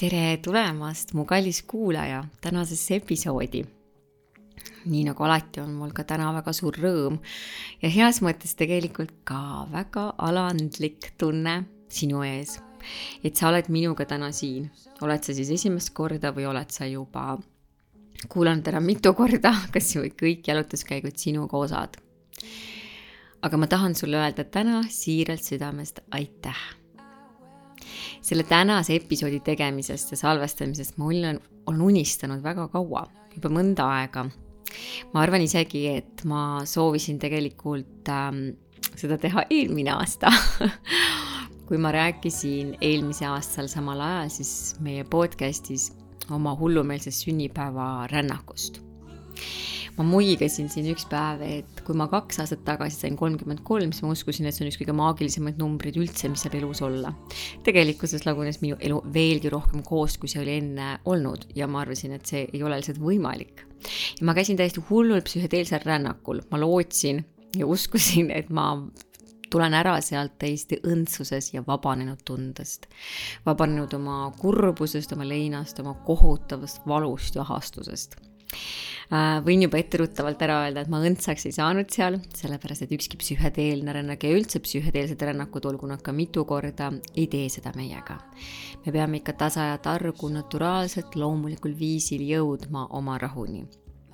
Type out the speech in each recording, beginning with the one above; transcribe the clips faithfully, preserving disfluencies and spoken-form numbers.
Tere tulemast, mu kallis kuulaja, tänasesse episoodi. Nii nagu alati on mul ka täna väga suur rõõm ja heas mõttes tegelikult ka väga alandlik tunne sinu ees, et sa oled minuga täna siin. Oled sa siis esimest korda või oled sa juba kuulanud täna mitu korda, kas või kõik jalutuskäigud sinuga osad. Aga ma tahan sulle öelda täna siiralt südamest aitäh. Selle tänase episoodi tegemisest ja salvestamisest ma olen, olen unistanud väga kaua, juba mõnda aega. Ma arvan isegi, et ma soovisin tegelikult ähm, seda teha eelmine aasta. Kui ma rääkisin eelmise aastal samal ajal siis meie podcastis oma hullumeelsest sünnipäeva rännakust. Ma muigasin siin üks päev, et kui ma kaks aastat tagasi sain kolmkümmend kolm, siis ma uskusin, et see on üks kõige maagilisemaid numbrid üldse, mis saab elus olla. Tegelikkuses lagunes minu elu veelgi rohkem koos, kui see oli enne olnud ja ma arvasin, et see ei ole lihtsalt võimalik. Ja ma käisin täiesti hullul psühhedeelsel rännakul. Ma lootsin ja uskusin, et ma tulen ära sealt täiesti õndsuses ja vabanenud tundest. Vabanenud oma kurbusest, oma leinast, oma kohutavast valust ja ahastusest. Võin juba etteruttavalt ära öelda, et ma õndsaks ei saanud seal, sellepärast, et ükski psühhedeelne rännak ja üldse psühhedeelsed rännakud, olgu nad ka mitu korda, ei tee seda meiega. Me peame ikka tasa ja targu naturaalselt loomulikul viisil jõudma oma rahuni.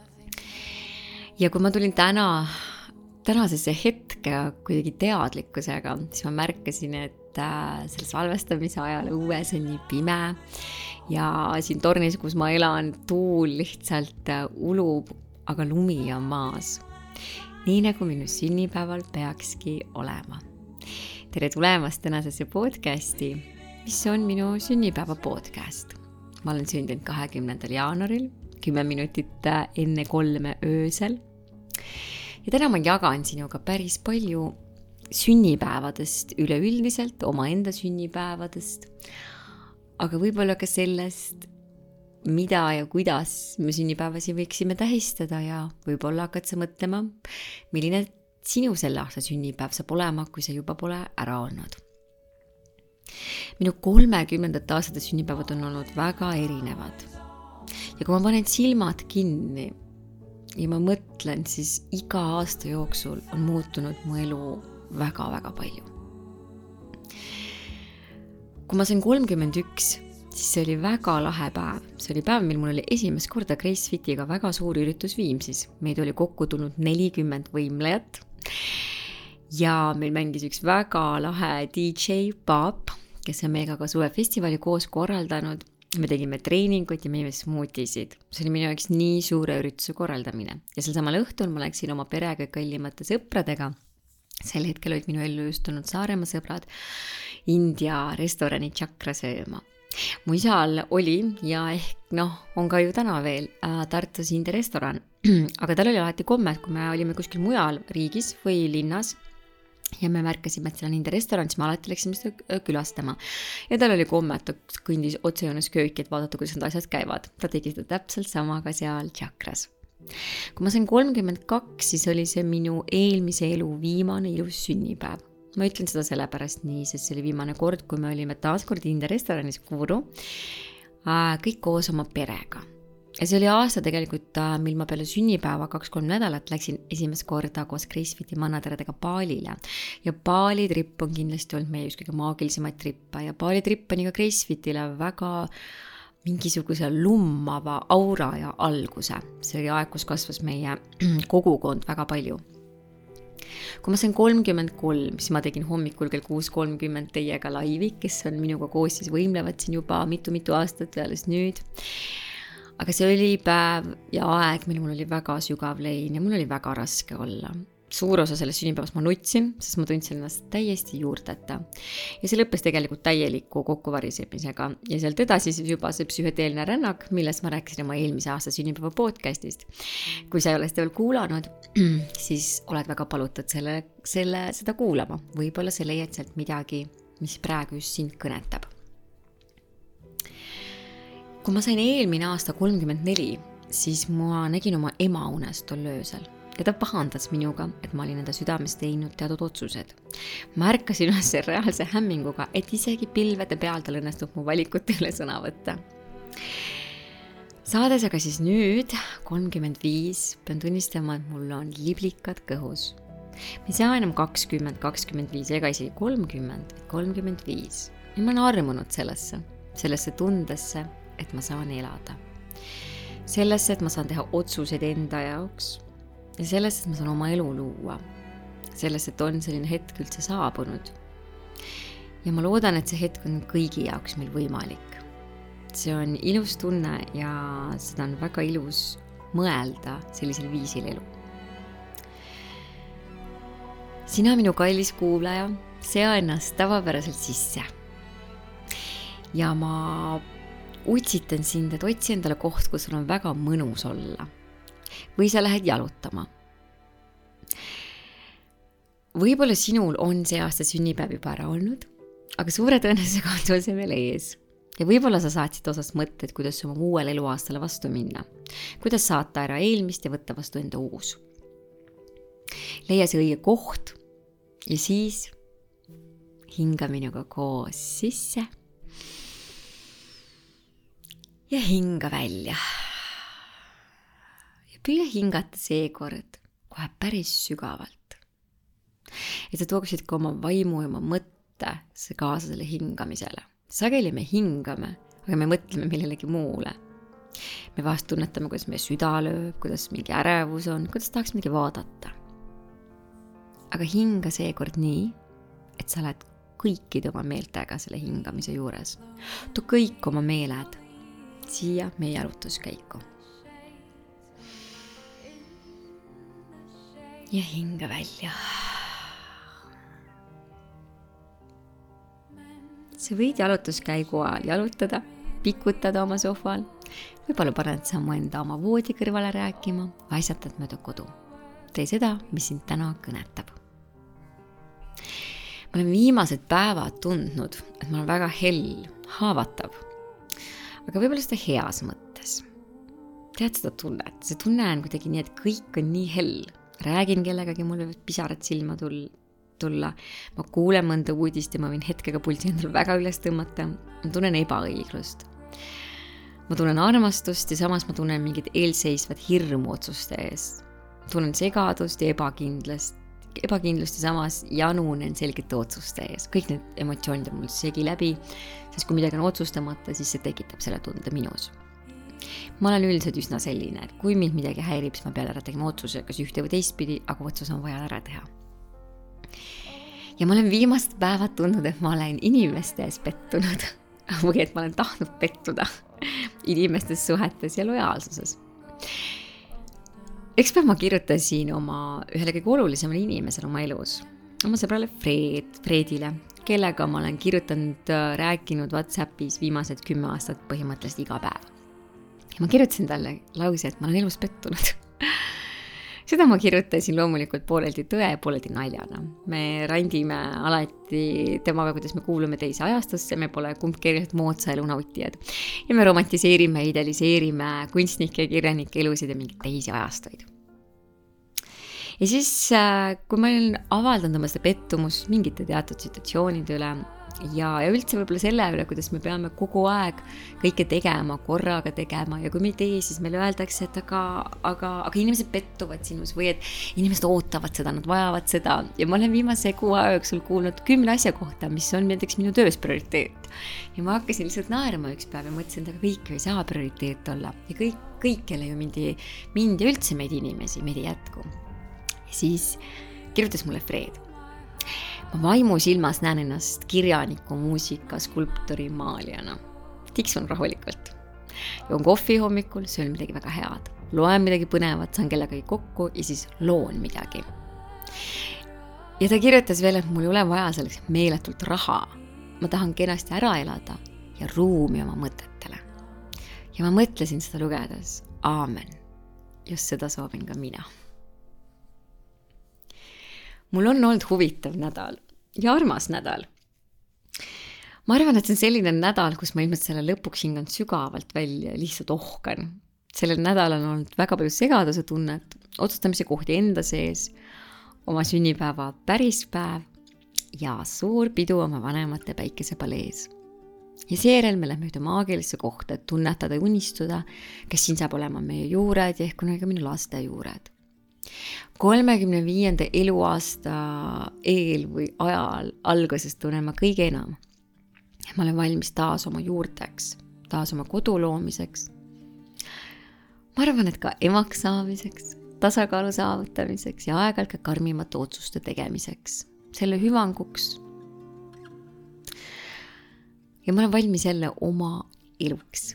Ja kui ma tulin täna, tänasesse hetke kuidagi teadlikkusega, siis ma märkasin, et selle salvestamise ajal õues on nii pime ja siin tornis, kus ma elan, tuul lihtsalt ulub, aga lumi on maas. Nii nagu minu sünnipäeval peakski olema. Tere tulemast tänasesse podcasti, mis on minu sünnipäeva podcast. Ma olen sündinud kahekümnendal jaanuaril, kümme minutit enne kolme öösel. Ja täna ma jagan sinuga päris palju sünnipäevadest üleüldiselt, oma enda sünnipäevadest, aga võib-olla ka sellest, mida ja kuidas me sünnipäevasi võiksime tähistada ja võib-olla hakkad sa mõtlema, milline sinu selle aasta sünnipäev saab olema, kui see juba pole ära olnud. Minu kolmekümnendate aastate sünnipäevad on olnud väga erinevad. Ja kui ma panen silmad kinni ja ma mõtlen, siis iga aasta jooksul on muutunud mu elu väga-väga palju. Kui ma sain kolmkümmend üks, siis see oli väga lahe päev. See oli päev, mil mul oli esimest korda Grace Fitiga väga suur üritus Viimsis. Meid oli kokku tulnud nelikümmend võimlejat ja meil mängis üks väga lahe D J Paap, kes on meiega ka suvefestivali koos korraldanud. Me tegime treeningut ja meie smoothisid. See oli minu jaoks nii suure ürituse korraldamine. Ja sel samal õhtul ma läksin oma perega kallimate sõpradega. Sel hetkel olid minu ellu just tulnud Saaremaa sõbrad India restorani Chakra sööma. Mu isal oli ja ehk noh, on ka ju täna veel äh, Tartus India restoran, aga tal oli alati komme, kui me olime kuskil mujal riigis või linnas ja me märkasime, et seal on India restoran, siis me alati läksime seda külastama. Ja tal oli komme, et ta kõndis otsejoones kööki, et vaadata, kuidas need asjad käivad. Ta tegi seda täpselt sama ka seal Chakras. Kui ma sain kolmkümmend kaks, siis oli see minu eelmise elu viimane ilus sünnipäev. Ma ütlen seda sellepärast nii, sest see oli viimane kord, kui me olime taaskord India restoranis Kuru, kõik koos oma perega. Ja see oli aasta tegelikult, mil ma peale sünnipäeva kaks-kolm nädalat läksin esimest korda koos Grace Fiti manateradega Balile. Ja Bali trip on kindlasti olnud meie üks kõige maagilisemaid trippa ja Bali trip on iga Grace Fitile väga mingisuguse lummava aura ja alguse. See oli aeg, kus kasvas meie kogukond väga palju. Kui ma sain kolmkümmend kolm, siis ma tegin hommikul kell kuus kolmkümmend teiega laivi, kes on minuga koos siis võimlevad siin juba mitu-mitu aastat peales nüüd. Aga see oli päev ja aeg, mil mul oli väga sügav lein ja mul oli väga raske olla. Suur osa sellest sünnipäevast ma nutsin, sest ma tundsin ennast täiesti juurteta. Ja see lõppes tegelikult täieliku kokkuvarisemisega. Ja sealt edasi siis juba see psühhedeelne rännak, millest ma rääkisin oma eelmise aasta sünnipäeva podcastist. Kui sa ei ole seda veel kuulanud, siis oled väga palutud selle, selle, seda kuulama. Võib-olla sa leiad sealt midagi, mis praegu just sind kõnetab. Kui ma sain eelmine aasta kolmkümmend neli, siis ma nägin oma ema unes tol öösel. ja ta pahandas minuga, et ma olin enda südames teinud teatud otsused. Ma ärkasin üles reaalse hämminguga, et isegi pilvede peal tal õnnestub mu valikute üle sõna võtta. Saades aga siis nüüd kolmkümmend viis, pean tunnistama, et mul on liblikad kõhus. Me ei saa enam kakskümmend, kakskümmend viis ega isegi kolmkümmend, kolmkümmend viis. Ja ma olen armunud sellesse, sellesse tundesse, et ma saan elada. Sellesse, et ma saan teha otsuseid enda jaoks ja sellesse, et ma saan oma elu luua. Sellesse, et on selline hetk üldse saabunud. Ja ma loodan, et see hetk on kõigi jaoks meil võimalik. See on ilus tunne ja seda on väga ilus mõelda sellisel viisil elu. Sina, minu kallis kuulaja, sea ennast tavapäraselt sisse. Ja ma utsitan sind, et otsi endale koht, kus sul on väga mõnus olla. Või sa lähed jalutama. Võib-olla sinul on see aasta sünnipäev juba ära olnud, aga suure tõenäosusega on sul see veel ees. Ja võib-olla sa saatsid osast mõtted, kuidas oma uuele eluaastale vastu minna. Kuidas saata ära eelmist ja võtta vastu enda uus. Leia see õige koht ja siis hinga minuga koos sisse ja hinga välja. Ja püüa hingata seekord kohe päris sügavalt. Et sa tooksid ka oma vaimu ja oma mõtte kaasa selle hingamisele. Sageli me hingame, aga me mõtleme millelegi muule. Me vahest tunnetame, kuidas meie süda lööb, kuidas mingi ärevus on, kuidas tahaks midagi vaadata. Aga hinga seekord nii, et sa oled kõikide oma meeltega selle hingamise juures. Too kõik oma meeled siia meie jalutuskäiku. Ja hinga välja. Sa võid jalutuskäigu ajal jalutada, pikutada oma sohval, võib-olla paned sammu enda oma voodi kõrvale rääkima, vaisatad mööda kodu. Tee seda, mis sind täna kõnetab. Ma olen viimased päevad tundnud, et ma olen väga hell, haavatav, aga võib-olla seda heas mõttes. Tead seda tunnet, see tunne on kuidagi nii, et kõik on nii hell. Räägin kellegagi, mul võivad pisarad silma tulla. Ma kuulen mõnda uudist ja ma võin hetkega pulsi endal väga üles tõmmata. Ma tunnen ebaõiglust. Ma tunnen armastust ja samas ma tunnen mingid eelseisvad hirmu otsuste ees. Tunnen segadust ja ebakindlust. ebakindlust ja samas janunen selgete otsuste ees. Kõik need emotsioonid on mul segi läbi, sest kui midagi on otsustamata, siis see tekitab selle tunde minus. Ma olen üldiselt üsna selline, et kui mind midagi häirib, siis ma pean ära tegema otsuse, kas ühte või teistpidi, aga otsus on vaja ära teha. Ja ma olen viimast päevad tundnud, et ma olen inimeste ees pettunud või et ma olen tahtnud pettuda inimestes suhetes ja lojaalsuses. Ekspäev ma kirjutasin oma ühele kõige olulisemale inimesele oma elus, oma sõbrale Fred, Fredile, kellega ma olen kirjutanud, rääkinud WhatsAppis viimased kümme aastat põhimõtteliselt iga päev. Ja ma kirjutasin talle lause, et ma olen elus pettunud. Seda ma kirjutasin loomulikult pooleldi tõe ja pooleldi naljana. Me randime alati temaga, kuidas me kuulume teise ajastusse, me pole kumbki erinevad moodsa elu nautijad. Ja me romantiseerime, idealiseerime kunstnike ja kirjanike elusid ja mingeid teisi ajastuid. Ja siis, kui ma olen avaldanud oma seda pettumust mingite teatud situatsioonide üle ja, ja üldse võib-olla selle üle, kuidas me peame kogu aeg kõike tegema, korraga tegema ja kui me ei tee, siis meile öeldakse, et aga, aga, aga inimesed pettuvad sinus või et inimesed ootavad seda, nad vajavad seda ja ma olen viimase kuu aja jooksul kuulnud kümne asja kohta, mis on näiteks minu töös prioriteet. Ja ma hakkasin lihtsalt naerma üks päev ja mõtlesin, et aga kõik ei saa prioriteet olla ja kõik, kõikele ju mind, mind ja üldse meid inimesi, meid ei jätku. Ja siis kirjutas mulle Fred. Ma vaimu silmas näen ennast kirjaniku, muusika, skulptori, maalijana. Tiksun rahulikult. Joon kohvi hommikul, söön midagi väga head. Loen midagi põnevat, saan kellegagi kokku ja siis loon midagi. Ja ta kirjutas veel, et mul ei ole vaja selleks meeletult raha. Ma tahan kenasti ära elada ja ruumi oma mõtetele. Ja ma mõtlesin seda lugedes. Aamen. Just seda soovin ka mina. Mul on olnud huvitav nädal ja armas nädal. Ma arvan, et see on selline nädal, kus ma ilmselt selle lõpuks hingan sügavalt välja ja lihtsalt ohkan. Sellel nädalal on olnud väga palju segaduse tunnet, otsustamise kohti enda sees, oma sünnipäeva pärispäev ja suur pidu oma vanemate päikesepalees. Ja seejärel me lähme ühte maagilisse kohta, et tunnetada ja unistuda, kes siin saab olema meie juured ja ehk kunagi minu laste juured. kolmekümne viienda eluaasta eel või ajal alguses tunnen ma kõige enam. Ma olen valmis taas oma juurteks, taas oma kodu loomiseks. Ma arvan, et ka emaks saamiseks, tasakaalu saavutamiseks ja aeg-ajalt ka karmimate otsuste tegemiseks, selle hüvanguks. Ja ma olen valmis jälle oma eluks.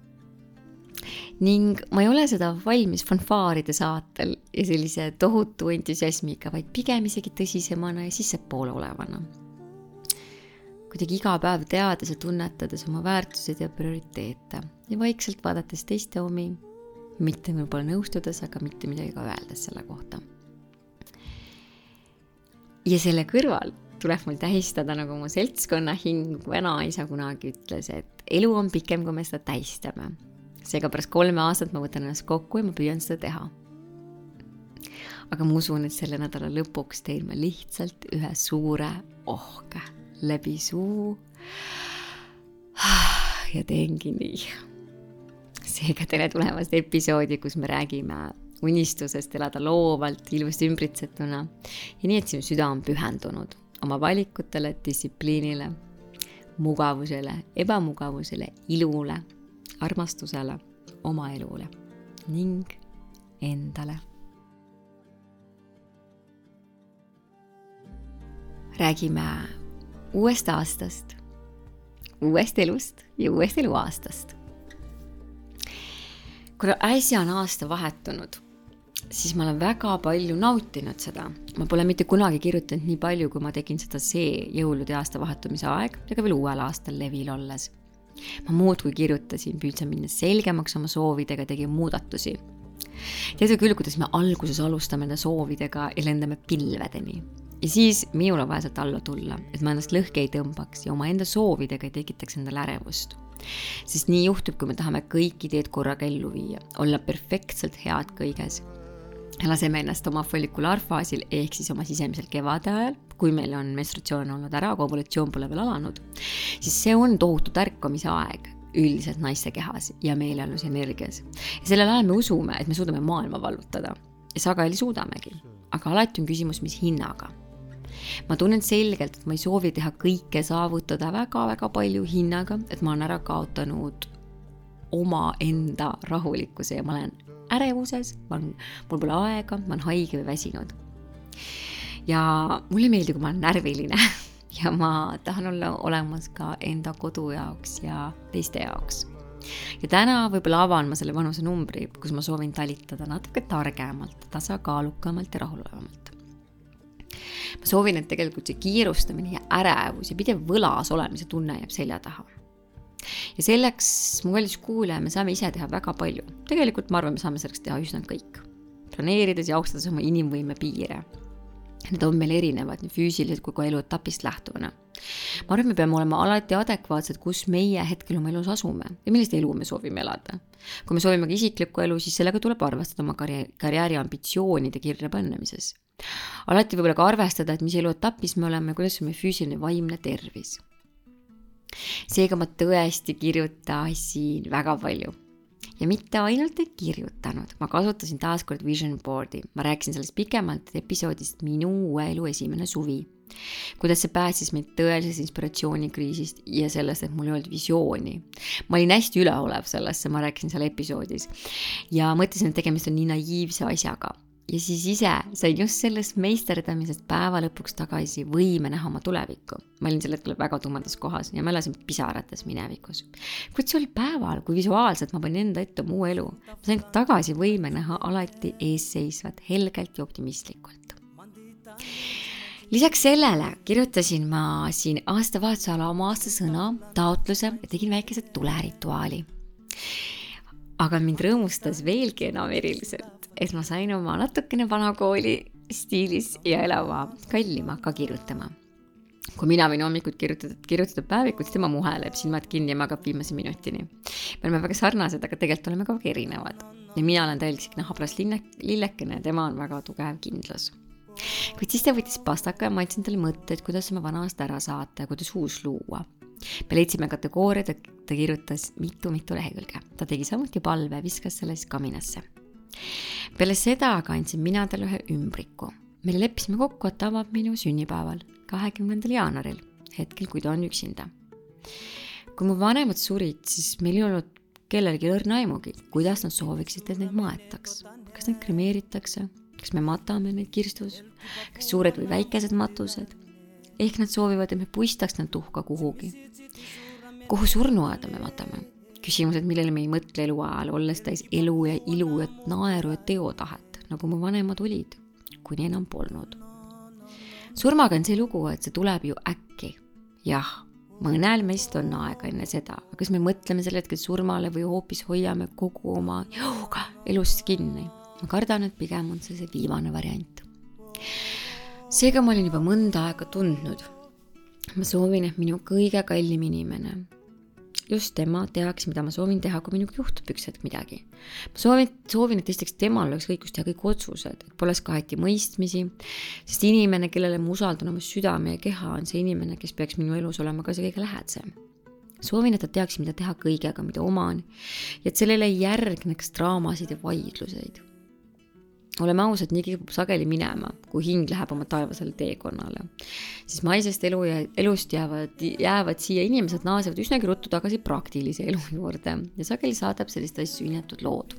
Ning ma ei ole seda valmis fanfaaride saatel ja sellise tohutu entusiasmiga, vaid pigem isegi tõsisemana ja sissepoole olevana. Kuidagi iga päev teades ja tunnetades oma väärtused ja prioriteete ja vaikselt vaadates teiste omi, mitte võib-olla nõustudes, aga mitte midagi ka öeldes selle kohta. Ja selle kõrval tuleb mul tähistada, nagu mu seltskonna hing vanaisa kunagi ütles, et elu on pikem, kui me seda tähistame. Seega pärast kolme aastat ma võtan ennast kokku ja ma püüan seda teha. Aga ma usun, et selle nädala lõpuks teen ma lihtsalt ühe suure ohke läbi suu ja teengi nii. Seega tere tulemast episoodi, kus me räägime unistusest elada loovalt, ilusti ümbritsetuna ja nii, et sinu süda on pühendunud oma valikutele, distsipliinile, mugavusele, ebamugavusele, ilule, armastusele, oma elule ning endale. Räägime uuest aastast, uuest elust ja uuest eluaastast. Kuna äsja on aasta vahetunud, siis ma olen väga palju nautinud seda. Ma pole mitte kunagi kirjutanud nii palju, kui ma tegin seda see jõulude aasta vahetumise aeg ja ka veel uuel aastal levil olles. Ma muud kui kirjutasin, püüdsin minna selgemaks oma soovidega, tegin muudatusi. Teada küll, kuidas me alguses alustame nende soovidega ja lendame pilvedeni. Ja siis minul on vaja sealt alla tulla, et ma ennast lõhke ei tõmbaks ja oma enda soovidega ei tekitaks endale ärevust. Sest nii juhtub, kui me tahame kõik ideed korraga ellu viia, olla perfektselt head kõiges. Laseme ennast oma follikulaarfaasil ehk siis oma sisemisel kevade ajal, kui meil on menstratsioon olnud ära, aga ovulatsioon pole veel alanud, siis see on tohutu tärkamise aeg üldiselt naiste kehas ja meeleolus energias. Ja sellel ajal me usume, et me suudame maailma vallutada ja sageli suudamegi, aga alati on küsimus, mis hinnaga. Ma tunnen selgelt, et ma ei soovi teha kõike saavutada väga-väga palju hinnaga, et ma olen ära kaotanud oma enda rahulikkuse ja ma olen ärevuses, ma olen, mul pole aega, ma olen haige või väsinud. Ja mulle meeldib, kui ma olen närviline ja ma tahan olla olemas ka enda kodu jaoks ja teiste jaoks. Ja täna võib-olla avan ma selle vanuse numbri, kus ma soovin talitada natuke targemalt, tasakaalukamalt ja rahulolevamalt. Ma soovin, et tegelikult see kiirustamine ja ärevus ja pidev võlas olemise tunne jääb selja taha. Ja selleks, mu kallis kuulaja, me saame ise teha väga palju. Tegelikult ma arvan, me saame selleks teha üsna kõik. Planeerides ja austades oma inimvõime piire. Need on meil erinevad, nii füüsilised kui ka eluetapist lähtuvana. Ma arvan, me peame olema alati adekvaatsed, kus meie hetkel oma elus asume ja millist elu me soovime elada. Kui me soovime ka isiklikku elu, siis sellega tuleb arvestada oma karjääri ambitsioonide kirja pannemises. Alati võib-olla ka arvestada, et mis eluetapis me oleme ja kuidas on meie füüsiline vaimne tervis. Seega ma tõesti kirjutasin väga palju. Ja mitte ainult ei kirjutanud. Ma kasutasin taaskord vision boardi. Ma rääkisin sellest pikemalt episoodist minu uue elu esimene suvi. Kuidas see pääsis meid tõelises inspiratsioonikriisist ja sellest, et mul ei olnud visiooni. Ma olin hästi üleolev sellesse, ma rääkisin seal episoodis. Ja mõtlesin, et tegemist on nii naiivse asjaga. Ja siis ise sain just sellest meisterdamisest päeva lõpuks tagasi võime näha oma tulevikku. Ma olin selle hetkel väga tumedas kohas ja ma elasin pisarates minevikus. Kuid see oli päeval, kui visuaalselt ma panin enda ette muu elu. Ma sain tagasi võime näha alati eesseisvat, helgelt ja optimistlikult. Lisaks sellele kirjutasin ma siin aastavahetusala oma aastasõna, taotluse ja tegin väikese tulerituaali. Aga mind rõõmustas veelgi enam eriliselt, et ma sain oma natukene vanakooli stiilis ja elava kallima ka kirjutama. Kui mina võin hommikut kirjutada, kirjutada päevikut, siis tema muheleb silmad kinni ja magab viimase minutini. Me oleme väga sarnased, aga tegelikult oleme ka väga erinevad. ja mina olen täielik nahabras lillekene ja tema on väga tugev kindlus. Kuid siis ta võttis pastaka ja ma andsin talle mõtteid, kuidas oma vanast ära saata ja kuidas uus luua. Me leidsime kategooriad ja ta kirjutas mitu-mitu lehekülge. Ta tegi samuti palve ja viskas selle siis kaminasse. Peale seda aga andsin mina talle ühe ümbriku. Meile leppisime kokku, et ta avab minu sünnipäeval kahekümnendal jaanuaril, hetkel kui ta on üksinda. Kui mu vanemad surid, siis meil ei olnud kellelgi õrna aimugi, kuidas nad sooviksid, et neid maetaks. Kas neid kremeeritakse, kas me matame neid kirstus, kas suured või väikesed matused. Ehk nad soovivad, et me puistaks nad tuhka kuhugi. Kuhu surnuaeda me matame? Küsimused, millele me ei mõtle elu ajal, olles täis elu ja ilu ja naeru ja teotahet, nagu mu vanemad olid, kuni enam polnud. Surmaga on see lugu, et see tuleb ju äkki. Jah, mõnel meist on aega enne seda, aga kas me mõtleme selle hetkel surmale või hoopis hoiame kogu oma jõuga elust kinni? Ma kardan, et pigem on see see viimane variant. Seega ma olin juba mõnda aega tundnud. Ma soovin, et minu kõige kallim inimene, just tema teaks, mida ma soovin teha, kui minuga juhtub üks hetk midagi. Ma soovin, soovin, et esiteks temal oleks õigus teha kõik otsused, et poleks kaheti mõistmisi, sest inimene, kellele ma usaldan oma südame ja keha, on see inimene, kes peaks minu elus olema ka see kõige lähedasem. Soovin, et ta teaks, mida teha kõigega, mida oman, ja et sellele järgneks draamasid ja vaidluseid. Oleme ausad, nii kipub sageli minema, kui hing läheb oma taevasele teekonnale. Siis maisest elu ja elust jäävad, jäävad siia inimesed naasevad üsnagi ruttu tagasi praktilise elu juurde ja sageli saadab sellist asju inetud lood.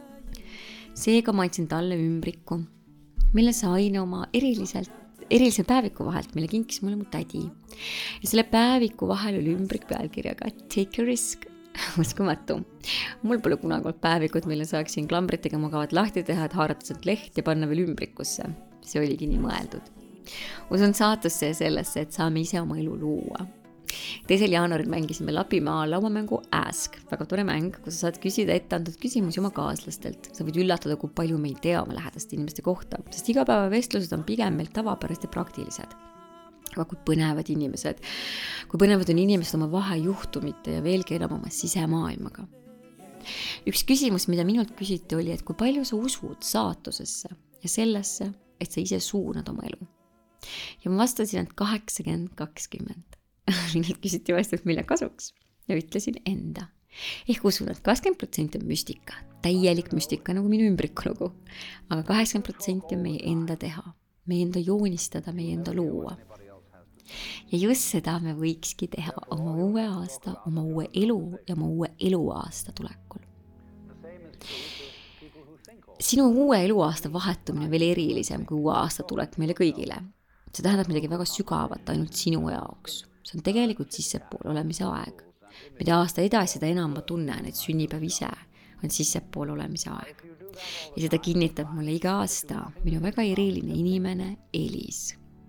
Seega ma andsin talle ümbriku, mille sain oma eriliselt, erilise päeviku vahelt, mille kinkis mulle mu tädi. Ja selle päeviku vahel oli ümbrik pealkirjaga Take a risk. Uskumatu. Mul pole kunagi olnud päevikut, mille saaksin klambritega mugavad lahti teha, et haarata sealt leht ja panna veel ümbrikusse. See oligi nii mõeldud. Usun saatusse ja sellesse, et saame ise oma elu luua. teisel jaanuaril mängisime Lapimaa lauamängu Ask. Väga tore mäng, kus sa saad küsida ette antud küsimusi oma kaaslastelt. Sa võid üllatada, kui palju me ei tea oma lähedaste inimeste kohta, sest igapäeva vestlused on pigem meil tavapärased ja praktilised. Aga kui põnevad inimesed, kui põnevad on inimesed oma vahejuhtumite ja veelgi enam oma sisemaailmaga. Üks küsimus, mida minult küsiti, oli, et kui palju sa usud saatusesse ja sellesse, et sa ise suunad oma elu. Ja ma vastasin, et kaheksakümmend kakskümmend. Minult küsiti vastust, mille kasuks ja ütlesin enda. Ehk usun, et kakskümmend protsenti on müstika, täielik müstika nagu minu ümbrikulugu, aga kaheksakümmend protsenti on meie enda teha, meie enda joonistada, meie enda luua. Ja just seda me võikski teha oma uue aasta, oma uue elu ja oma uue eluaasta tulekul. Sinu uue eluaasta vahetumine veel erilisem kui uue aasta tulek meile kõigile. See tähendab midagi väga sügavat ainult sinu jaoks. See on tegelikult sissepool olemise aeg. Mida aasta edasi, seda enam ma tunnen, et sünnipäev ise on sissepool olemise aeg. Ja seda kinnitab mulle iga aasta minu väga eriline inimene Elis.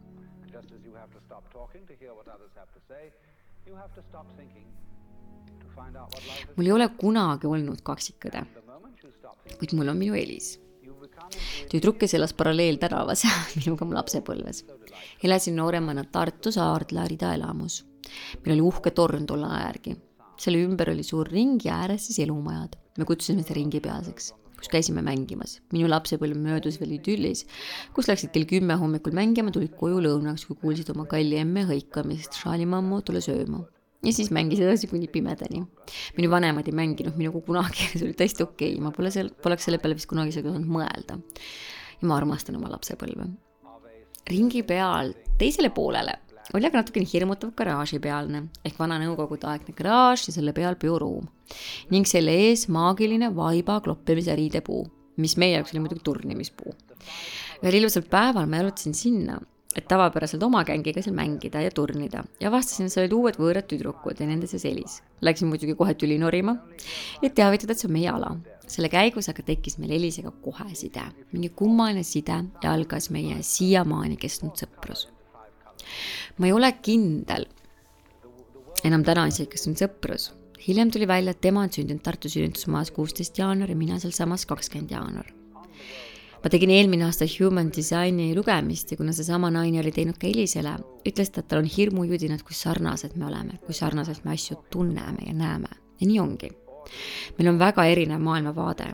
Mul ei ole kunagi olnud kaksikõde, kuid mul on minu Elis. Tüdrukes elas paralleel tänavas minuga mu lapsepõlves. Elasin nooremana Tartu Saardla ridaelamus. Meil oli uhke torn tolle järgi. Selle ümber oli suur ring ja ääres siis elumajad. Me kutsusime seda ringipealseks, kus käisime mängimas. Minu lapsepõlv möödus veel idüllis, kus läksid kell kümme hommikul mängima, tulid koju lõunaks, kui kuulsid oma kalli emme hõikamist. Šaali mammu tule sööma. Ja siis mängis edasi kuni pimedani. Minu vanemad ei mänginud minuga kunagi, see oli tõesti okei. Ma pole selle, poleks selle peale vist kunagi saanud mõelda. Ja ma armastan oma lapsepõlve. Ringi peal teisele poolele oli aga natukene hirmutav garaaži pealne, ehk vana nõukogude aegne garaaž ja selle peal bioruum. Ning selle ees maagiline vaiba kloppimise riidepuu, mis meie jaoks oli muidugi turnimispuu. Ühel ilusal päeval ma jalutasin sinna, et tavapäraselt oma gängiga seal mängida ja turnida. Ja vastasin, et sa olid uued võõrad tüdrukud ja nende sees Elis. Läksin muidugi kohe tüli norima, et teavitada, et see on meie ala. Selle käigus aga tekkis meil Elisega kohe side. Mingi kummaline side ja algas meie siiamaani kestnud sõprus. Ma ei ole kindel, enam täna isegi, kes on sõprus. Hiljem tuli välja, et tema on sündinud Tartu sünnitusmaas kuusteist jaanuar ja mina seal samas kakskümmend jaanuar. Ma tegin eelmine aasta Human Designi lugemist ja kuna see sama naine oli teinud ka Elisele, ütles ta, et tal on hirmujudinad, kui sarnased me oleme, kui sarnaselt me asju tunneme ja näeme. Ja nii ongi. Meil on väga erinev maailmavaade.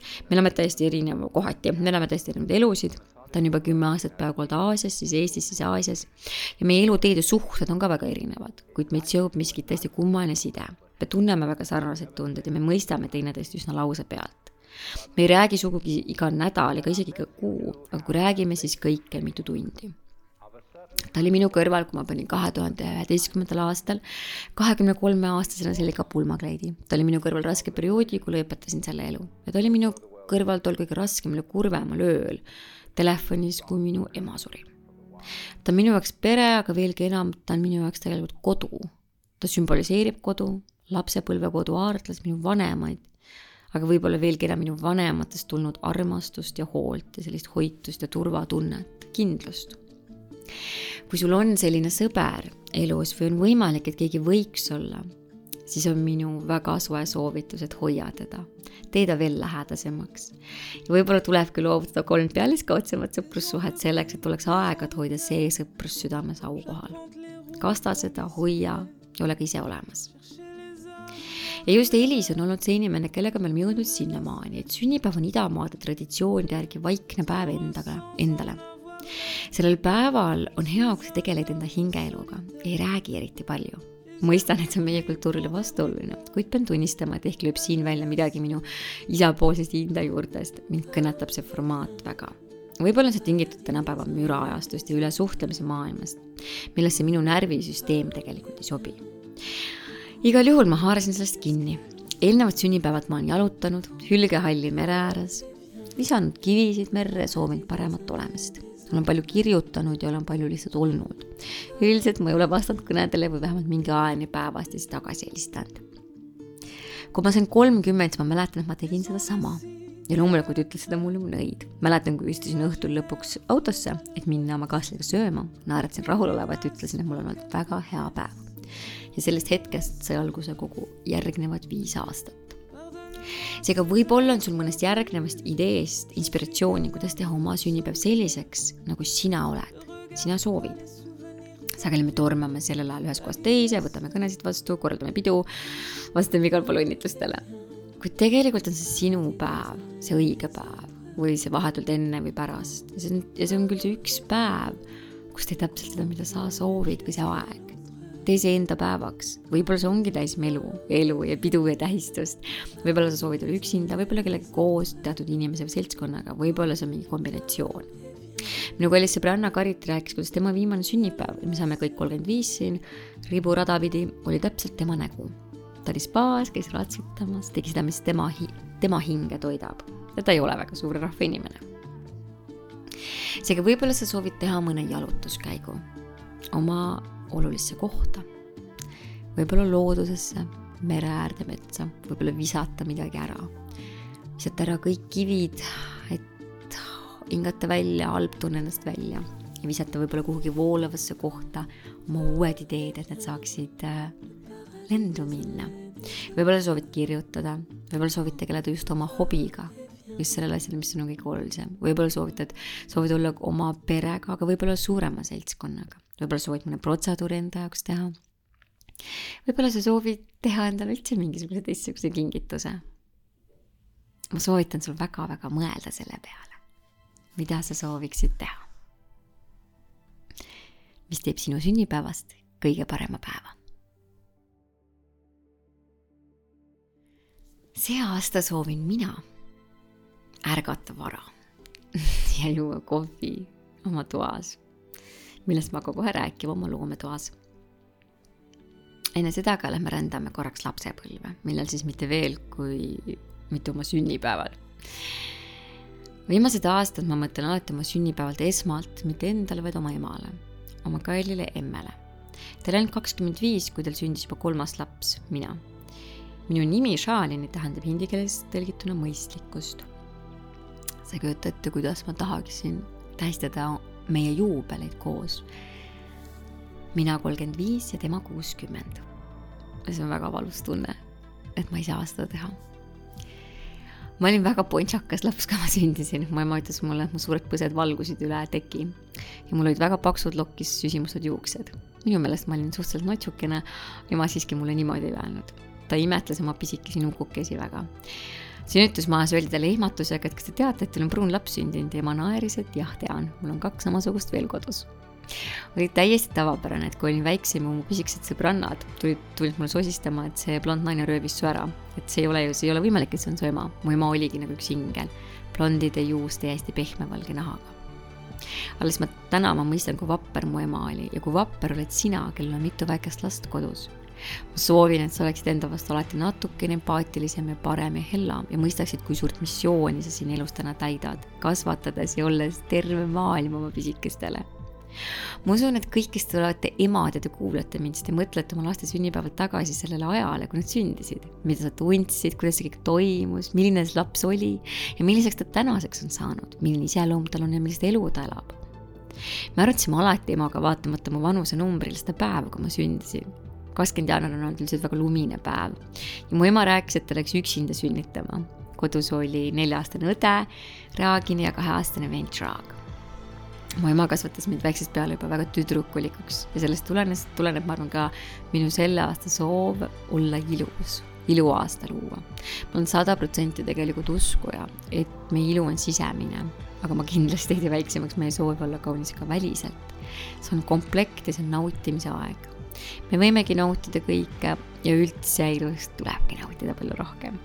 me oleme täiesti erineva kohati, me oleme täiesti erinevad elusid, ta on juba kümme aastat peaaegu olnud Aasias, siis Eestis, siis Aasias ja meie eluteed ja suhted on ka väga erinevad, kuid meid seob miski täiesti kummaline side. Me tunneme väga sarnaseid tunded ja me mõistame teineteist üsna lause pealt. Me ei räägi sugugi iga nädal ega isegi iga kuu, aga kui räägime, siis kõike mitu tundi. Ta oli minu kõrval, kui ma panin kahe tuhande üheteistkümnendal aastal kahekümne kolme aastasena sellega pulmakleidi. Ta oli minu kõrval raske perioodi, kui lõpetasin selle elu. Ja ta oli minu kõrval tol kõige raskemal ja kurvemal ööl telefonis, kui minu ema suri. Ta on minu jaoks pere, aga veelgi enam, ta on minu jaoks tegelikult kodu. Ta sümboliseerib kodu, lapsepõlvekodu aardlas minu vanemaid, aga võib-olla veelgi enam minu vanematest tulnud armastust ja hoolt ja sellist hoitust ja turvatunnet, kindlust. Kui sul on selline sõber elus või on võimalik, et keegi võiks olla, siis on minu väga soe soovitus, et hoia teda. Tee ta veel lähedasemaks. Ja võib-olla tulebki loovutada kolm pealiskaudsemat sõprussuhet selleks, et oleks aega, et hoida see sõprus südames au kohal. Kasta seda, hoia ja ole ka ise olemas. Ja just Elis on olnud see inimene, kellega me oleme jõudnud sinnamaani, et sünnipäev on idamaade traditsioonide järgi vaikne päev endaga, endale. Sellel päeval on hea, kui sa tegeled enda hingeeluga, ei räägi eriti palju. Mõistan, et see on meie kultuurile vastuoluline, kuid pean tunnistama, et ehk lööb siin välja midagi minu isapoolsest hinda juurdest. Mind kõnetab see formaat väga. Võib-olla on see tingitud tänapäeva müraajastust ja üle suhtlemise maailmast, millesse minu närvisüsteem tegelikult ei sobi. Igal juhul ma haarasin sellest kinni. Eelnevad sünnipäevad ma olen jalutanud, hülgehalli mere ääres, visanud kivisid merre ja soovinud paremat olemist. Olen palju kirjutanud ja olen palju lihtsalt olnud. Üldiselt ma ei ole vastanud kõnedele või vähemalt mingi ajani päevast ja siis tagasi helistanud. Kui ma sain kolmkümmend, siis ma mäletan, et ma tegin seda sama. Ja loomulikult ütles seda mulle mu nõid. Mäletan, kui istusin õhtul lõpuks autosse, et minna oma kaasliga sööma. Naeratasin rahulolevat, ütlesin, et mul on olnud väga hea päev. Ja sellest hetkest sai alguse kogu järgnevad viis aastat. Seega võib-olla on sul mõnest järgnevast ideest inspiratsiooni, kuidas teha oma sünnipäev selliseks, nagu sina oled, sina soovid. Sageli me tormame sellel ajal ühes kohast teise, võtame kõnesid vastu, korraldame pidu, vastame igal pool õnnitlustele. Kuid tegelikult on see sinu päev, see õige päev või see vahetult enne või pärast. Ja see on, ja see on küll see üks päev, kus tee täpselt seda, mida sa soovid või see aeg. Tee see enda päevaks. Võib-olla see ongi täis melu, elu ja pidu ja tähistust. Võib-olla sa soovid olla üksinda, võib-olla kellegi koos teatud inimese või seltskonnaga, võib-olla see on mingi kombinatsioon. Minu kallis sõbranna Karit rääkis, kuidas tema viimane sünnipäev, me saame kõik kolmkümmend viis siin, riburada pidi, oli täpselt tema nägu. Ta oli spaas, käis ratsutamas, tegi seda, mis tema, tema hinge toidab. Ja ta ei ole väga suure rahva inimene. Seega võib-olla sa soovid teha mõne jalutuskäigu oma olulisse kohta. Võib-olla loodusesse, mere äärde metsa, võib-olla visata midagi ära. Visata ära kõik kivid, et hingata välja, halb tunne ennast välja. Ja visata võib-olla kuhugi voolavasse kohta oma uued ideed, et need saaksid lendu minna. Võib-olla soovid kirjutada, võib-olla soovid tegeleda just oma hobiga, just sellel asjal, mis on kõige olulisem. Võib-olla soovid, et soovid olla oma perega, aga võib-olla suurema seltskonnaga. Võib-olla soovid mõne protseduuri enda jaoks teha. Võib-olla sa soovid teha endale üldse mingisuguse teistsuguse kingituse. Ma soovitan sul väga-väga mõelda selle peale. Mida sa sooviksid teha? Mis teeb sinu sünnipäevast kõige parema päeva? See aasta soovin mina ärgata vara ja juua kohvi oma toas, millest ma hakkan kohe rääkima oma loometoas. Enne seda ka lähme rändame korraks lapsepõlve, millal siis mitte veel kui mitte oma sünnipäeval. Viimased aastad ma mõtlen alati oma sünnipäevalt esmalt mitte endale, vaid oma emale, oma kallile emmele. Teil on kakskümmend viis, kui teil sündis juba kolmas laps, mina. Minu nimi Šaalini tähendab hindi keeles tõlgituna mõistlikkust. Sa kujuta ette, kuidas ma tahaksin tähistada meie juubeleid koos. Mina kolmkümmend viis ja tema kuuskümmend. See on väga valus tunne, et ma ei saa seda teha. Ma olin väga pontsakas laps, kui ma sündisin. Mu ema ütles mulle, et mu suured põsed valgusid üle teki ja mul olid väga paksud lokkis süsimused juuksed. Minu meelest ma olin suhteliselt notsukene ja ma siiski mulle niimoodi ei öelnud. ta imetles oma pisikesi nukukesi väga. Sünnitusmaas öeldi talle ehmatusega, et kas te teate, et teil on pruun laps sündinud ja ma naeris, et jah, tean, mul on kaks samasugust veel kodus. Oli täiesti tavapärane, et kui olin väiksem mu pisikesed sõbrannad, tulid, tulid mulle sosistama, et see blond naine röövis su ära. Et see ei ole ju, see ei ole võimalik, et see on su ema. Mu ema oligi nagu üks ingel, blondide juuste ja hästi pehme valge nahaga. Alles ma täna ma mõistan, kui vapper mu ema oli ja kui vapper oled sina, kellel on mitu väikest last kodus. Ma soovin, et sa oleksid enda vastu alati natuke empaatilisem ja parem ja hella ja mõistaksid, kui suurt missiooni sa siin elus täna täidad, kasvatades ja olles terve maailm oma pisikestele. Ma usun, et kõik, kes te olete emad ja te kuulate mind, siis te mõtlete oma laste sünnipäeval tagasi sellele ajale, kui nad sündisid, mida sa tundsid, kuidas see kõik toimus, milline see laps oli ja milliseks ta tänaseks on saanud, milline iseloom tal on ja millist elu ta elab. Me arutasime alati emaga vaatamata mu vanuse numbrile seda päeva, kui ma sündisin. kakskümmend jaanuar on olnud üldiselt väga lumine päev ja mu ema rääkis, et ta läks üksinda sünnitama. Kodus oli nelja-aastane õde, Raagini ja kaheaastane vend Raag. Mu ema kasvatas mind väiksest peale juba väga tüdrukulikuks ja sellest tulenes, tuleneb, ma arvan, ka minu selle aasta soov olla ilus, iluaasta luua. Ma olen sada protsenti tegelikult uskuja, et meie ilu on sisemine, aga ma kindlasti ei tee väiksemaks, me ei soovi olla kaunis ka väliselt. See on komplekt ja see on nautimise aeg. Me võimegi nautida kõike ja üldse ilust tulebki nautida palju rohkem.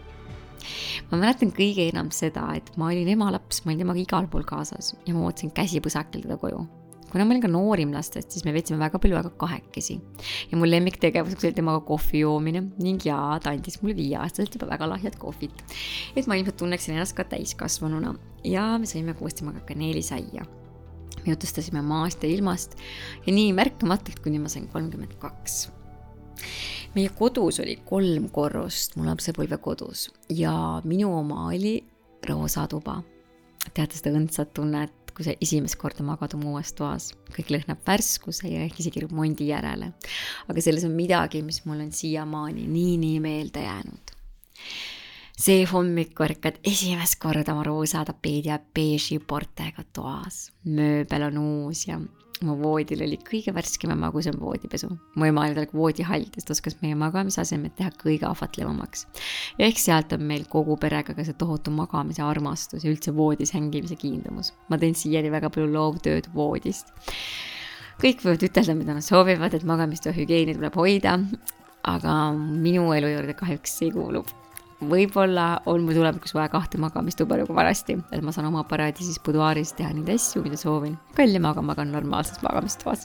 Ma mäletan kõige enam seda, et ma olin ema laps, ma olin temaga igal pool kaasas ja ma ootasin käsi põsakil teda koju. Kuna ma olin ka noorim lastest, siis me veetsime väga palju väga kahekesi ja mul lemmiktegevuseks oli temaga kohvi joomine ning jaa, ta andis mulle viieaastaselt juba väga lahjad kohvit, et ma ilmselt tunneksin ennast ka täiskasvanuna ja me sõime koos temaga kaneelisaia. Me jutustasime maast ja ilmast ja nii märkamatult, kuni ma sain kolmkümmend kaks. Meie kodus oli kolm korrust, mu lapsepõlve kodus ja minu oma oli roosa tuba. Teate seda õndsat tunnet, kui sa esimest korda magad oma uues toas. Kõik lõhnab värskuse ja ehk isegi remondi järele. Aga selles on midagi, mis mul on siiamaani nii nii meelde jäänud. See hommik korkad esimest korda oma roosa tapeedi ja beeži portega toas. Mööbel on uus ja mu voodil oli kõige värskema magusam voodipesu. Mu ema oli tal voodihall, sest oskas meie magamisasemed teha kõige ahvatlevamaks. Ja ehk sealt on meil kogu perega ka see tohutu magamise armastus ja üldse voodis hängimise kiindumus. Ma teen siiani väga palju loovtööd voodist. Kõik võivad ütelda, mida nad soovivad, et magamist ja hügieeni tuleb hoida, aga minu elu juurde kahjuks ei kuulub. Võib-olla on mu tulevikus vaja kahte magamistuba nagu varasti, et ma saan oma paradiisis buduaaris teha neid asju, mida soovin. Kallima, aga magan normaalses magamistoas.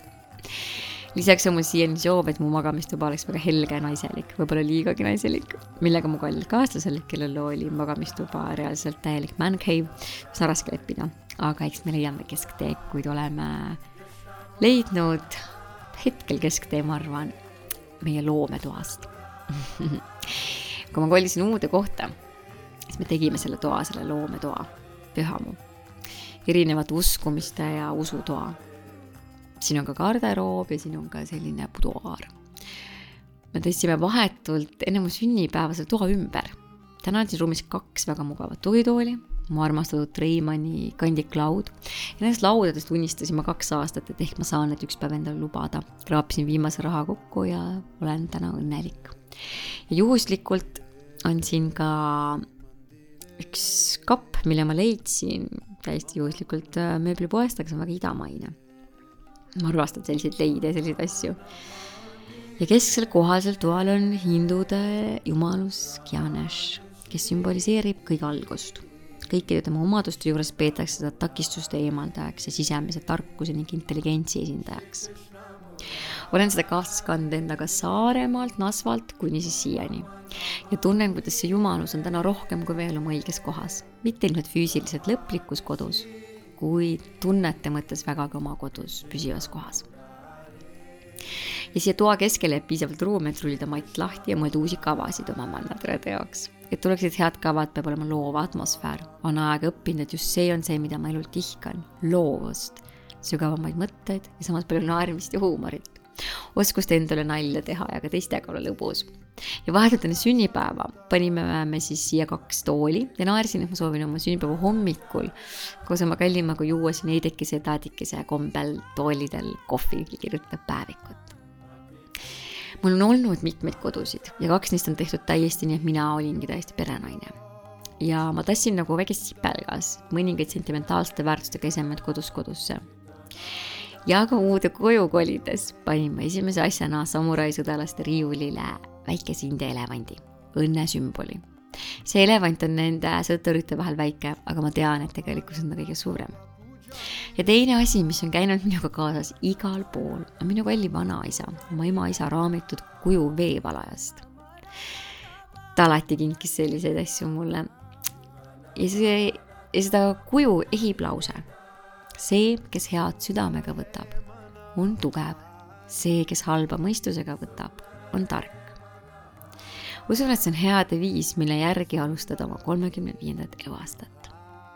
Lisaks on mul siiani soov, et mu magamistuba oleks väga helge ja naiselik, võib-olla liigagi naiselik, millega mu kallil kaaslasel, kellel oli magamistuba reaalselt täielik man cave, mis on raske leppida. Aga eks me leiame kesktee, kuid oleme leidnud hetkel kesktee, ma arvan, meie loometoast. Kui ma kolisin uude kohta, siis me tegime selle toa, selle loometoa, pühamu, erinevat uskumiste ja usutoa. Siin on ka garderoob ja siin on ka selline buduaar. Me tõstsime vahetult enne mu sünnipäeva selle toa ümber. Täna on siin ruumis kaks väga mugavat tugitooli, mu armastatud Reimanni kandiklaud ja nendest laudadest unistasin ma kaks aastat, et ehk ma saan need üks päev endale lubada. Kraapisin viimase raha kokku ja olen täna õnnelik. Ja juhuslikult on siin ka üks kapp, mille ma leidsin täiesti juhuslikult mööblipoest, aga see on väga idamaine. Ma arvastan selliseid leide ja selliseid asju. Ja kesksel kohasel toal on hindude jumalus Ganesh, kes symboliseerib kõige algust. Kõikide tema omaduste juures peetakse seda takistuste eemaldajaks ja sisemise tarkuse ning intelligentsi esindajaks. Olen seda kaasas kandnud endaga Saaremaalt, Nasvalt kuni siis siiani. Ja tunnen, kuidas see jumalus on täna rohkem kui veel oma õiges kohas. Mitte ilmselt füüsiliselt lõplikus kodus, kuid tunnete mõttes vägagi oma kodus püsivas kohas. Ja siia toa keskel jääb piisavalt ruumi, et rullida matt lahti ja mõelda uusi kavasid oma mannatrede jaoks. Et tuleksid head kavad, peab olema loova atmosfäär. On aega õppinud, et just see on see, mida ma elult tihkan. Loovust, sügavamaid mõtteid ja samas palju naerimist ja huumorit. Oskust endale nalja teha ja ka teistega olla lõbus. Ja vahetult enne sünnipäeva panime me siis siia kaks tooli ja naersin, et ma soovin oma sünnipäeva hommikul koos oma kallimaga juua siin eidekese ja taadikese kombel toolidel kohvi ja kirjutada päevikut. mul on olnud mitmeid kodusid ja kaks neist on tehtud täiesti nii, et mina olingi täiesti perenaine. Ja ma tassin nagu väikest sipelgas mõningaid sentimentaalsete väärtustega esemed kodus kodusse. Ja ka uude koju kolides panin ma esimese asjana samuraisõdalaste riiulile väikese india elevandi, õnne sümboli. See elevant on nende sõturite vahel väike, aga ma tean, et tegelikult on ta kõige suurem. Ja teine asi, mis on käinud minuga kaasas igal pool, on minu kalli vanaisa, oma ema isa raamitud kuju veevalajast. Ta alati kinkis selliseid asju mulle. Ja, see, ja seda kuju ehib lause. See, kes head südamega võtab, on tugev. See, kes halba mõistusega võtab, on tark. Usun, et see on hea deviis, mille järgi alustada oma kolmekümne viiendat eluaastat.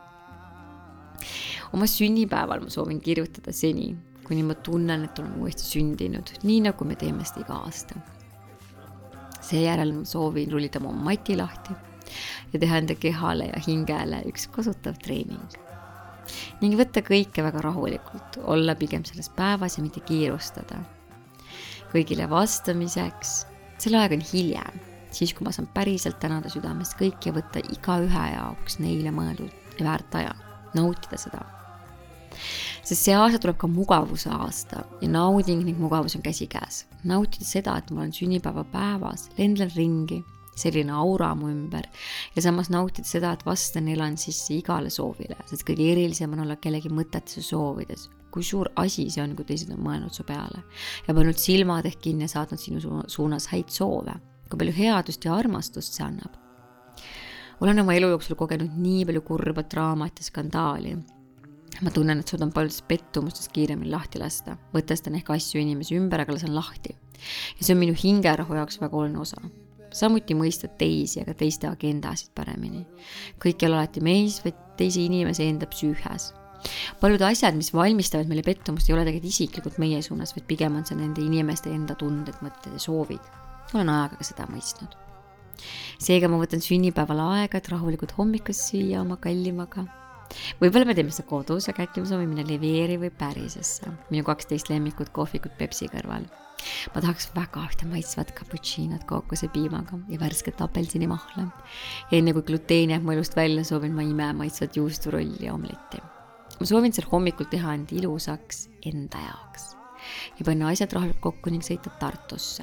Oma sünnipäeval ma soovin kirjutada seni, kuni ma tunnen, et olen uuesti sündinud, nii nagu me teeme seda iga aasta. Seejärel ma soovin rullida oma mati lahti ja teha enda kehale ja hingele üks kasutav treening. Ning võtta kõike väga rahulikult, olla pigem selles päevas ja mitte kiirustada. Kõigile vastamiseks, selle aeg on hiljem, siis kui ma saan päriselt tänada südamest kõik ja võtta iga ühe jaoks neile mõeldud ja väärt aja, nautida seda. Sest see aasta tuleb ka mugavuse aasta ja nauding ning mugavus on käsikäes. Nautida seda, et ma olen sünnipäeva päevas, lendlen ringi, selline aura mu ümber ja samas nautida seda, et vastan elan sisse igale soovile, sest kõige erilisem on olla kellegi mõtetes ja soovides. Kui suur asi see on, kui teised on mõelnud su peale ja pannud silmad ehk kinni ja saatnud sinu suunas häid soove. Kui palju headust ja armastust see annab. Olen oma elu jooksul kogenud nii palju kurba draamat ja skandaali. Ma tunnen, et suudan paljudest pettumustest kiiremini lahti lasta. Võtestan ehk asju inimesi ümber, aga lasen lahti. Ja see on minu hingerahu jaoks väga oluline osa. Samuti mõista teisi, aga teiste agendasid paremini. Kõik ei ole alati meis, vaid teisi inimese enda psüühes. Paljud asjad, mis valmistavad meile pettumust, ei ole tegelikult isiklikult meie suunas, vaid pigem on see nende inimeste enda tunded, mõtted ja soovid. Olen ajaga ka seda mõistnud. Seega ma võtan sünnipäeval aega, et rahulikult hommikus süüa oma kallimaga. Võib-olla me teeme seda kodus, aga äkki ma soovin minna Levieri või Pärisesse. Minu kaksteist lemmikut kohvikut Pepsi kõrval. Ma tahaks väga ühte maitsvat cappuccinot kookose piimaga ja värsket apelsini mahla. Ja enne kui gluteeni jääb mu elust välja, soovin ma ime maitsvat juusturolli ja omletti. Ma soovin seal hommikul teha end ilusaks enda jaoks ja panna asjad rahulikult kokku ning sõita Tartusse.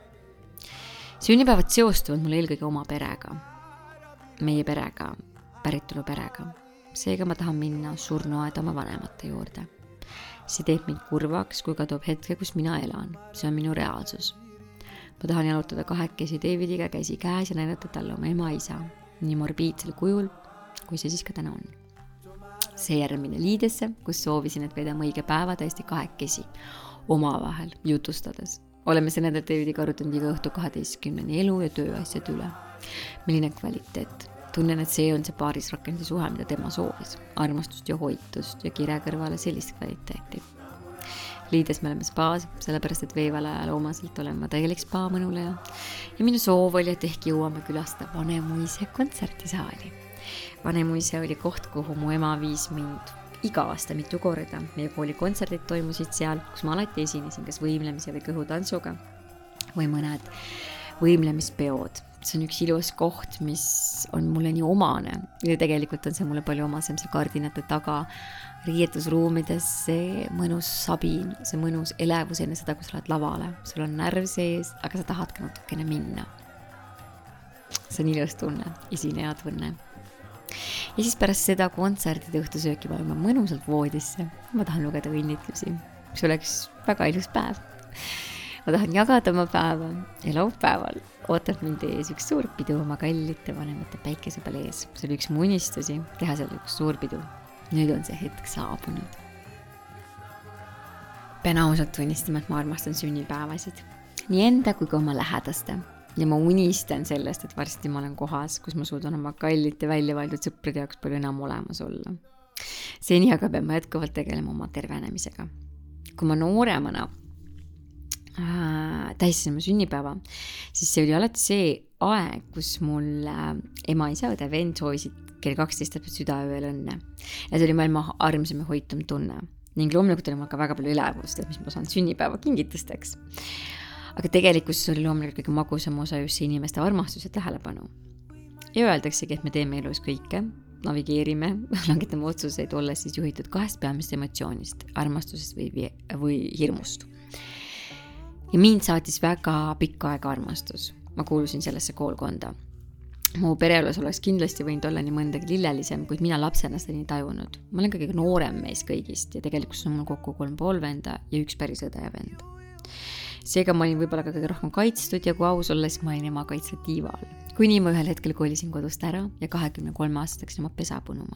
Sünnipäevad seostuvad mul eelkõige oma perega, meie perega, päritolu perega. Seega ma tahan minna surnuaeda oma vanemate juurde. See teeb mind kurvaks, kui ka toob hetke, kus mina elan. See on minu reaalsus. Ma tahan jalutada kahekesi Davidiga käsi käes ja näidata talle oma ema isa, nii morbiidsel kujul, kui see siis ka täna on. Seejärel minna Liidesse, kus soovisin, et veedame õige päeva täiesti kahekesi, omavahel jutustades. Oleme see nädal Davidiga arutanud iga õhtu kaheteistkümneni elu ja tööasjad üle. Milline kvaliteet. Tunnen, et see on see paaris rakendamise suhe, mida tema soovis. Armastust ja hoitust ja kire kõrvale sellist kvaliteeti. Liides me oleme spaas, sellepärast et veevala loomaselt olen ma täielik spa mõnuleja. Ja minu soov oli, et ehk jõuame külastada Vanemuise kontsertisaali. Vanemuise oli koht, kuhu mu ema viis mind iga aasta mitu korda. Meie kooli kontserdid toimusid seal, kus ma alati esinesin kas võimlemise või kõhutantsuga või mõned võimlemispeod. See on üks ilus koht, mis on mulle nii omane ja tegelikult on see mulle palju omasem see kardinate taga riietusruumides, see mõnus sabin, see mõnus elevus enne seda, kui sa oled lavale. Sul on närv sees, aga sa tahad ka natukene minna. See on ilus tunne, esineja tunne. Ja siis pärast seda kontserdide õhtusööki valma mõnusalt voodisse. Ma tahan lugeda õnnitlusi. See oleks väga ilus päev. Ma tahan jagada oma päeva ja laupäeval ootab mind ees üks suur pidu oma kallite vanemate päikesepalees. See oli üks mu unistusi, teha seal üks suur pidu. Nüüd on see hetk saabunud. Pean ausalt tunnistama, et ma armastan sünnipäevasid. Nii enda kui ka oma lähedaste. Ja ma unistan sellest, et varsti ma olen kohas, kus ma suudan oma kallite välja valdud sõprade jaoks palju enam olemas olla. Seni aga pean ma jätkuvalt tegelema oma tervenemisega. Kui ma nooremana äh, tähistasime sünnipäeva, siis see oli alati see aeg, kus mul äh, ema, isa, õde, vend soovisid kell kaksteist täpselt südaööl õnne. Ja see oli maailma armsam ja hoitum tunne. Ning loomulikult oli mul ka väga palju elevust, et mis ma saan sünnipäeva kingitusteks. aga tegelikkuses oli loomulikult kõige magusam osa just see inimeste armastus ja tähelepanu. Ja öeldaksegi, et me teeme elus kõike, navigeerime, langetame otsuseid, olles siis juhitud kahest peamist emotsioonist, armastusest või, või hirmust. Ja mind saatis väga pikka aega armastus. Ma kuulusin sellesse koolkonda. Mu pereolus oleks kindlasti võinud olla nii mõndagi lillelisem, kuid mina lapsena seda nii tajunud. Ma olen kõige noorem meis kõigist ja tegelikult on mul kokku kolm pool venda ja üks päris õde ja vend. Seega ma olin võib-olla ka kõige rohkem kaitstud ja kui aus olles ma olin ema kaitsla tiival. Kuni ma ühel hetkel kolisin kodust ära ja kahekümne kolme aastaks oma pesa punuma.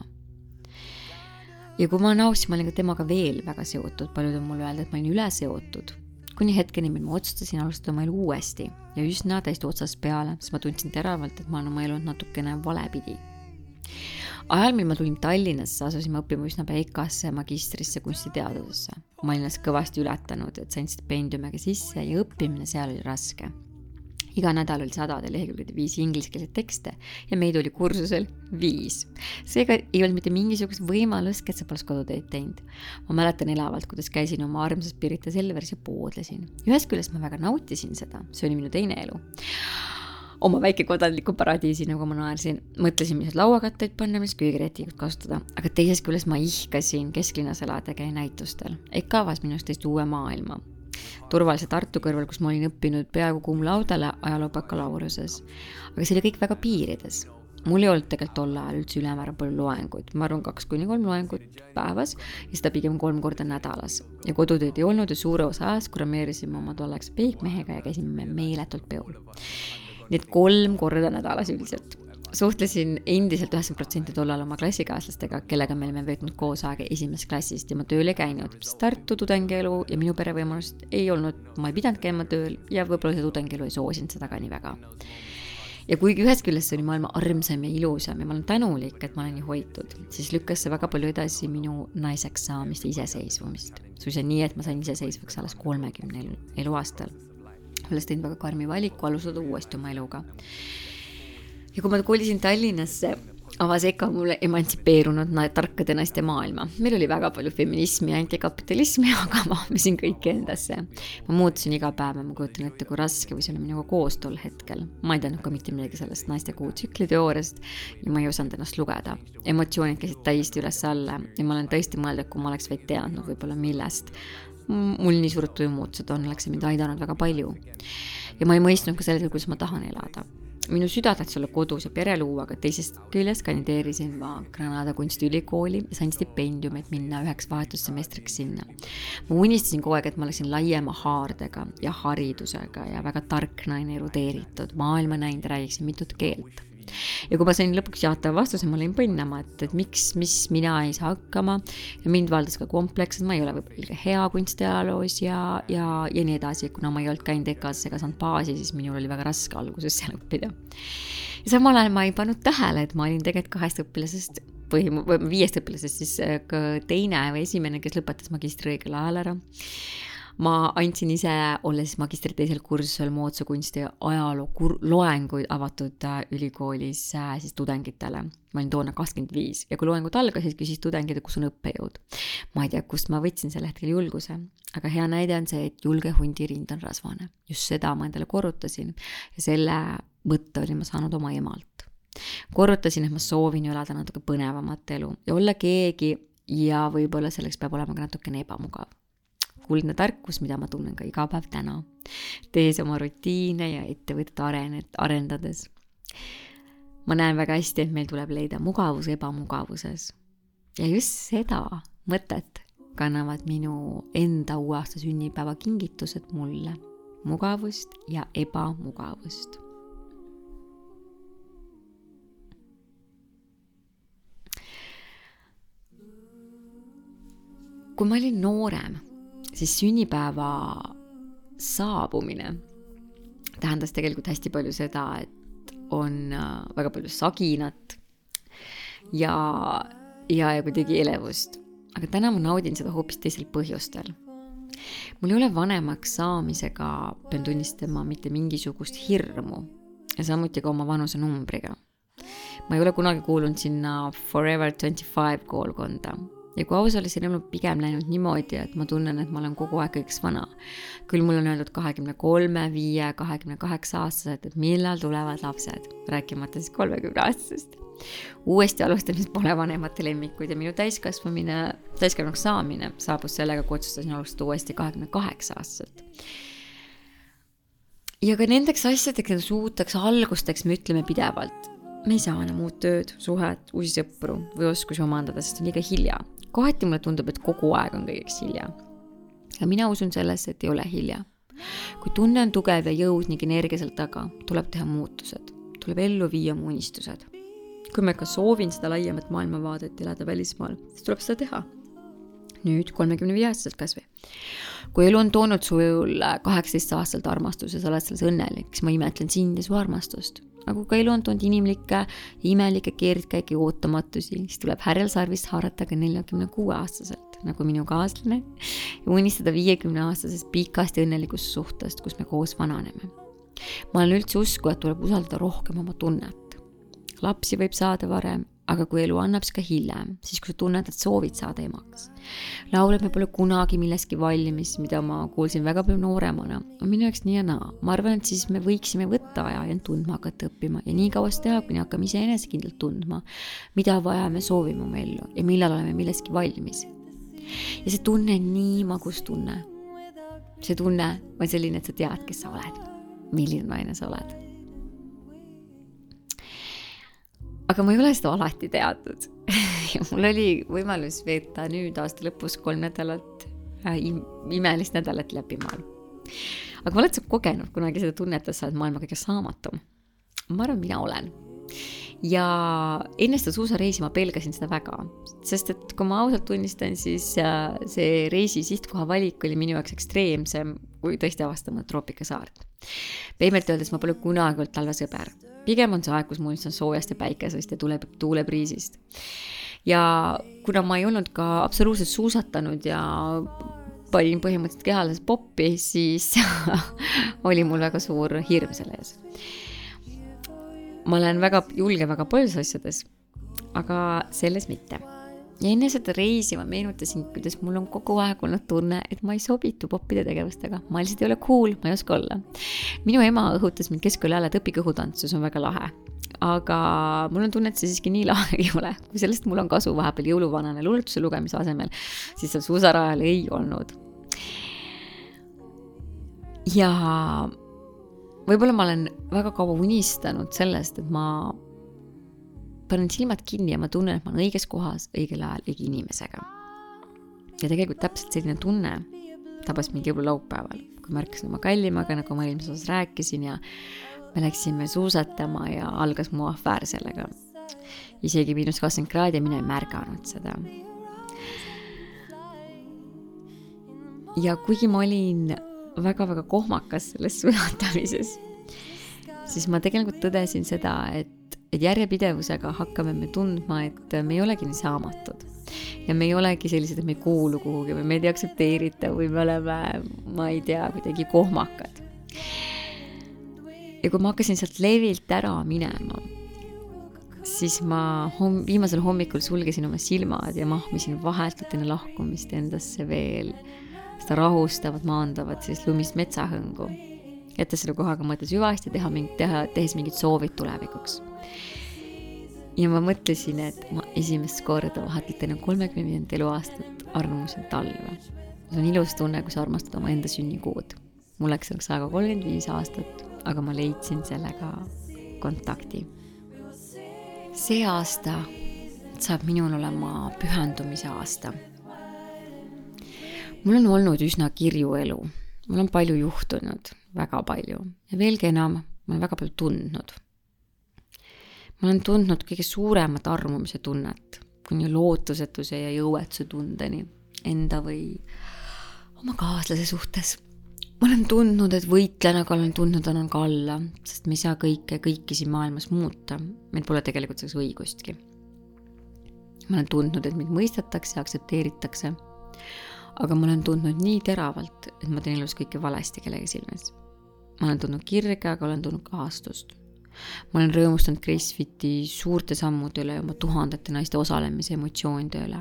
Ja kui ma nausin, ma olin ka temaga veel väga seotud, paljud on mulle öelda, et ma olin üle seotud. Kuni hetkeni, mil ma otsustasin alustada oma elu uuesti ja üsna täiesti otsast peale, sest ma tundsin teravalt, et ma olen oma elu natukene valepidi. Ajal, mil ma tulin Tallinnasse, asusin ma õppima üsna peikasse magistrisse kunstiteadusesse. Ma olin ennast kõvasti ületanud, et sain stipendiumiga sisse ja õppimine seal oli raske. Iga nädal oli sadade lehekülgede viis ingliskeelset tekste ja meid oli kursusel viis. Seega ei olnud mitte mingisugust võimalust, et sa poleks koduteed teinud. Ma mäletan elavalt, kuidas käisin oma armsas Pirita Selveris ja poodlesin. Ühest küljest ma väga nautisin seda, see oli minu teine elu. Oma väike kodanliku paradiisi, nagu ma naersin, mõtlesin, mis lauakatteid panna, mis köögirätikud kasutada, aga teisest küljest ma ihkasin kesklinnas elada käi näitustel. Eka avas minust teist uue maailma. Turvalise Tartu kõrval, kus ma olin õppinud peaaegu kuum laudale ajaloo bakalaureuse. Aga see oli kõik väga piirides. Mul ei olnud tegelikult tol ajal üldse ülemäära palju loenguid. Ma arvan kaks kuni kolm loengut päevas ja seda pigem kolm korda nädalas. Ja kodutööd ei olnud ja suure osa ajast kurameerisime oma tolleks peikmehega ja käisime meeletult peol. Nii et kolm korda nädalas üldiselt. Suhtlesin endiselt üheksakümmend protsenti tollal oma klassikaaslastega, kellega me olime veetnud koos aega esimesest klassist ja ma tööl ei käinud. Tartu tudengielu ja minu perevõimalust ei olnud, ma ei pidanud käima tööl ja võib-olla see tudengielu ei soosinud seda ka nii väga. Ja kuigi ühest küljest see oli maailma armsam ja ilusam ja ma olen tänulik, et ma olen nii hoitud, siis lükkas see väga palju edasi minu naiseks saamist ja iseseisvumist. Suisa nii, et ma sain iseseisvaks alles kolmekümne eluaastal. Olles teinud väga karmi valiku alustada uuesti oma eluga. Ja kui ma kolisin Tallinnasse, avas Eka mulle emantsipeerunud tarkade naiste maailma. Meil oli väga palju feminismi ja antikapitalismi, aga ma ahmisin kõike endasse. Ma muutusin iga päev ja ma kujutan ette, kui raske või see oli minuga koos tol hetkel. Ma ei teadnud ka mitte midagi sellest naiste kuutsükli teooriast ja ma ei osanud ennast lugeda. Emotsioonid käisid täiesti üles alla ja ma olen tõesti mõelda, kui ma oleks vaid teadnud võib-olla millest. Mul nii suured tujumuutused on, oleks mind aidanud väga palju. Ja ma ei mõistnud ka sellega, kuidas ma tahan elada. Minu süda tahtis olla kodus ja pere luua, aga teisest küljest kandideerisin ma Granada kunstiülikooli ja sain stipendium, et minna üheks vahetussemestriks sinna. Ma unistasin kogu aeg, et ma oleksin laiema haardega ja haridusega ja väga tark naine erudeeritud, maailma näinud, räägiksin mitut keelt. Ja kui ma sain lõpuks jaatava vastuse, ma olin põnnama, et, et miks, mis mina ei saa hakkama ja mind valdas ka kompleks, et ma ei ole võib-olla hea kunstiajaloos ja, ja, ja nii edasi, kuna ma ei olnud käinud ekas ega saanud baasi, siis minul oli väga raske alguses seal õppida. Ja samal ajal ma ei pannud tähele, et ma olin tegelikult kahest õpilasest põhim- või viiest õpilasest siis ka teine või esimene, kes lõpetas magistri õigel ajal ära. Ma andsin ise, olles magistri teisel kursusel moodsa kunsti ajaloo kur- loenguid avatud ülikoolis siis tudengitele. Ma olin toona kakskümmend viis ja kui loengud algasid, küsis tudengid, kus on õppejõud. Ma ei tea, kust ma võtsin selle hetkel julguse, aga hea näide on see, et julge hundi rind on rasvane. Just seda ma endale korrutasin ja selle mõtte olin ma saanud oma emalt. Korrutasin, et ma soovin elada natuke põnevamat elu ja olla keegi ja võib-olla selleks peab olema ka natukene ebamugav. Kuldne tarkus, mida ma tunnen ka iga päev täna, tees oma rutiine ja ettevõtet arenet, arendades. Ma näen väga hästi, et meil tuleb leida mugavus ebamugavuses. Ja just seda mõtet kannavad minu enda uue aasta sünnipäeva kingitused mulle. Mugavust ja ebamugavust. Kui ma olin noorem, siis sünnipäeva saabumine tähendas tegelikult hästi palju seda, et on väga palju saginat ja, ja, ja kuidagi elevust. Aga täna ma naudin seda hoopis teisel põhjustel. Mul ei ole vanemaks saamisega, pean tunnistama, mitte mingisugust hirmu ja samuti ka oma vanuse numbriga. Ma ei ole kunagi kuulunud sinna Forever twenty-five koolkonda. ja kui aus oli, see on pigem läinud niimoodi, et ma tunnen, et ma olen kogu aeg kõigeks vana. Küll mul on öeldud kahekümne kolme, viie, kahekümne kaheksa aastased, et millal tulevad lapsed, rääkimata siis kolmekümne aastasest. Uuesti alustamist pole vanemate lemmikuid ja minu täiskasvamine, täiskasvanuks saamine saabus sellega, kui otsustasin alustada uuesti kahekümne kaheksa aastaselt. Ja ka nendeks asjadeks, nendeks uuteks algusteks me ütleme pidevalt. Me ei saa enam uut tööd, suhet, uusi sõpru või oskusi omandada, sest on liiga hilja. Kohati mulle tundub, et kogu aeg on kõigeks hilja. Ja mina usun sellesse, et ei ole hilja. Kui tunne on tugev ja jõud ning energia seal taga, tuleb teha muutused. Tuleb ellu viia mu unistused. Kui ma ka soovin seda laiemat maailmavaadet elada välismaal, siis tuleb seda teha. Nüüd kolmekümne viie aastaselt kas või. Kui elu on toonud sul kaheksateist aastalt armastuse, sa oled selles õnnelik, siis ma imetlen sind ja su armastust. Aga kui elu on toonud inimlikke ja imelikke keerdkäiki ootamatusi, siis tuleb härjal sarvist haarata ka neljakümne kuue aastaselt, nagu minu kaaslane, ja unistada viiekümne aastasest pikast ja õnnelikust suhtest, kus me koos vananeme. Ma olen üldse usku, et tuleb usaldada rohkem oma tunnet. Lapsi võib saada varem, aga kui elu annab ka hiljem, siis kui sa tunned, et soovid saada emaks. Lauleb me pole kunagi milleski valmis, mida ma kuulsin väga palju nooremana, on minu jaoks nii ja naa. Ma arvan, et siis me võiksime võtta aja ja tundma hakata õppima ja nii kauas teha, kuni hakkame ise enesekindlalt tundma, mida vaja me soovime oma ellu ja millal oleme milleski valmis. Ja see tunne on nii magus tunne. See tunne on selline, et sa tead, kes sa oled, milline naine sa oled. Aga ma ei ole seda alati teadnud. Ja mul oli võimalus veeta nüüd aasta lõpus kolm nädalat, äh, imelist nädalat läbi maal. Aga ma oled sa kogenud kunagi seda tunnet, et sa oled maailma kõige saamatum. Ma arvan, mina olen. Ja enne seda suusareisi ma pelgasin seda väga. Sest et kui ma ausalt tunnistan, siis see reisi sihtkoha valik oli minu jaoks ekstreemsem, kui tõesti avastama troopikasaart. Peimelt öeldes ma pole kunagi olnud talvesõber. Pigem on see aeg, kus mul on soojast ja päikesest ja tuleb tuulepriisist. Ja kuna ma ei olnud ka absoluutselt suusatanud ja panin põhimõtteliselt kehalises poppi, siis oli mul väga suur hirm selle ees. Ma olen väga julge väga paljudes asjades, aga selles mitte. Ja enne seda reisi ma meenutasin, kuidas mul on kogu aeg olnud tunne, et ma ei sobitu poppide tegevustega. Ma lihtsalt ei ole cool, ma ei oska olla. Minu ema õhutas mind keskkooli ajal, et õpige õhutantsus on väga lahe. Aga mul on tunne, et see siiski nii lahe ei ole. Kui sellest mul on kasu vahepeal jõuluvanane luuletuse lugemise asemel, siis seal suusarajal ei olnud. Ja võib-olla ma olen väga kaua unistanud sellest, et ma panen silmad kinni ja ma tunnen, et ma olen õiges kohas, õigel ajal, õige inimesega. Ja tegelikult täpselt selline tunne tabas mind jõululaupäeval, kui märkasin oma kallimaga, nagu ma eelmises osas rääkisin ja me läksime suusatama ja algas mu afäär sellega. Isegi miinus kakskümmend kraadi ja mina ei märganud seda. Ja kuigi ma olin väga-väga kohmakas selles suunatamises, siis ma tegelikult tõdesin seda, et et järjepidevusega hakkame me tundma, et me ei olegi nii saamatud. Ja me ei olegi sellised, et me ei kuulu kuhugi või me ei aktsepteerita või me oleme, ma ei tea, kuidagi kohmakad. Ja kui ma hakkasin sealt levilt ära minema, siis ma homm- viimasel hommikul sulgesin oma silmad ja mahmisin vahetult enne lahkumist endasse veel seda rahustavat, maandavat sellist lumist metsahõngu. Jätta selle kohaga mõttes hüvasti teha, teha, tehes mingid soovid tulevikuks. Ja ma mõtlesin, et ma esimest korda vahetult enne kolmekümne eluaastat armusin talve. See on ilus tunne, kui sa armastad oma enda sünnikuud. Mul läks selleks aega kolmkümmend viis aastat, aga ma leidsin sellega kontakti. See aasta saab minul olema pühendumise aasta. Mul on olnud üsna kirju elu. Mul on palju juhtunud, väga palju. Ja veelgi enam, ma olen väga palju tundnud. Ma olen tundnud kõige suuremat armumise tunnet, kuni lootusetuse ja jõuetuse tundeni enda või oma kaaslase suhtes. Ma olen tundnud, et võitlen, aga olen tundnud, annan ka alla, sest me ei saa kõike, kõiki siin maailmas muuta. Meil pole tegelikult selleks õigustki. Ma olen tundnud, et mind mõistetakse ja aktsepteeritakse. Aga ma olen tundnud nii teravalt, et ma teen elus kõike valesti kellegi silmes. Ma olen tundnud kirge, aga olen tundnud kahastust. Ma olen rõõmustanud CrossFiti suurte sammude üle ja oma tuhandete naiste osalemise emotsioonide üle.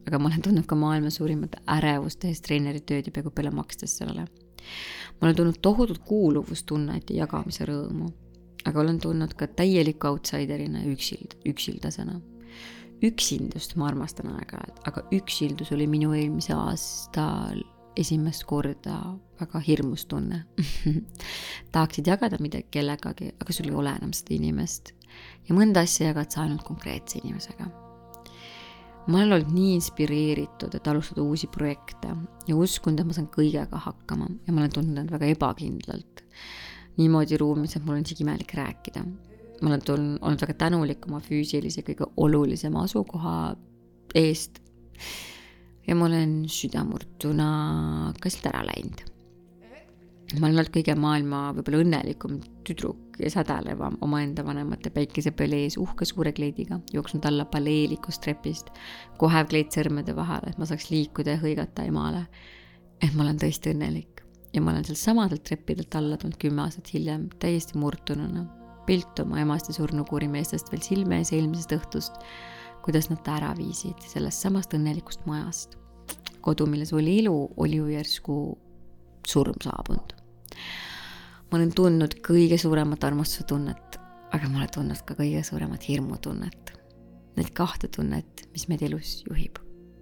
aga ma olen tundnud ka maailma suurimat ärevust tehes treeneri tööd ja peaaegu peale makstes sellele. Ma olen tundnud tohutut kuuluvustunnet ja jagamise rõõmu, aga olen tundnud ka täieliku outsiderina ja üksild, üksildasena. Üksindust ma armastan aeg-ajalt, aga üksildus oli minu eelmise aastal esimest korda väga hirmus tunne. Tahaksid jagada midagi kellegagi, aga sul ei ole enam seda inimest. Ja mõnda asja jagad sa ainult konkreetse inimesega. Ma olen olnud nii inspireeritud, et alustada uusi projekte ja uskund, et ma saan kõigega hakkama ja ma olen tundnud väga ebakindlalt. Niimoodi ruumis, et mul on isegi imelik rääkida. Ma olen tundnud, olnud väga tänulik oma füüsilise kõige olulisema asukoha eest ja ma olen südamurtuna ka siit ära läinud. Ma olen olnud kõige maailma võib-olla õnnelikum tüdruk ja sädelevam oma enda vanemate päikesepõle ees uhke suure kleidiga, jooksnud alla paleelikust trepist, kohev kleid sõrmede vahel, et ma saaks liikuda ja hõigata emale, et ma olen tõesti õnnelik. Ja ma olen seal samadelt treppidelt alla tulnud kümme aastat hiljem täiesti murtununa, pilt oma emast ja surnukuuri meestest veel silme ees eelmisest õhtust, kuidas nad ta ära viisid sellest samast õnnelikust majast. Kodu, milles oli elu, oli ju järsku surm saabunud. Ma olen tundnud kõige suuremat armastuse tunnet, aga ma olen tundnud ka kõige suuremat hirmu tunnet. Need kahte tunnet, mis meid elus juhib.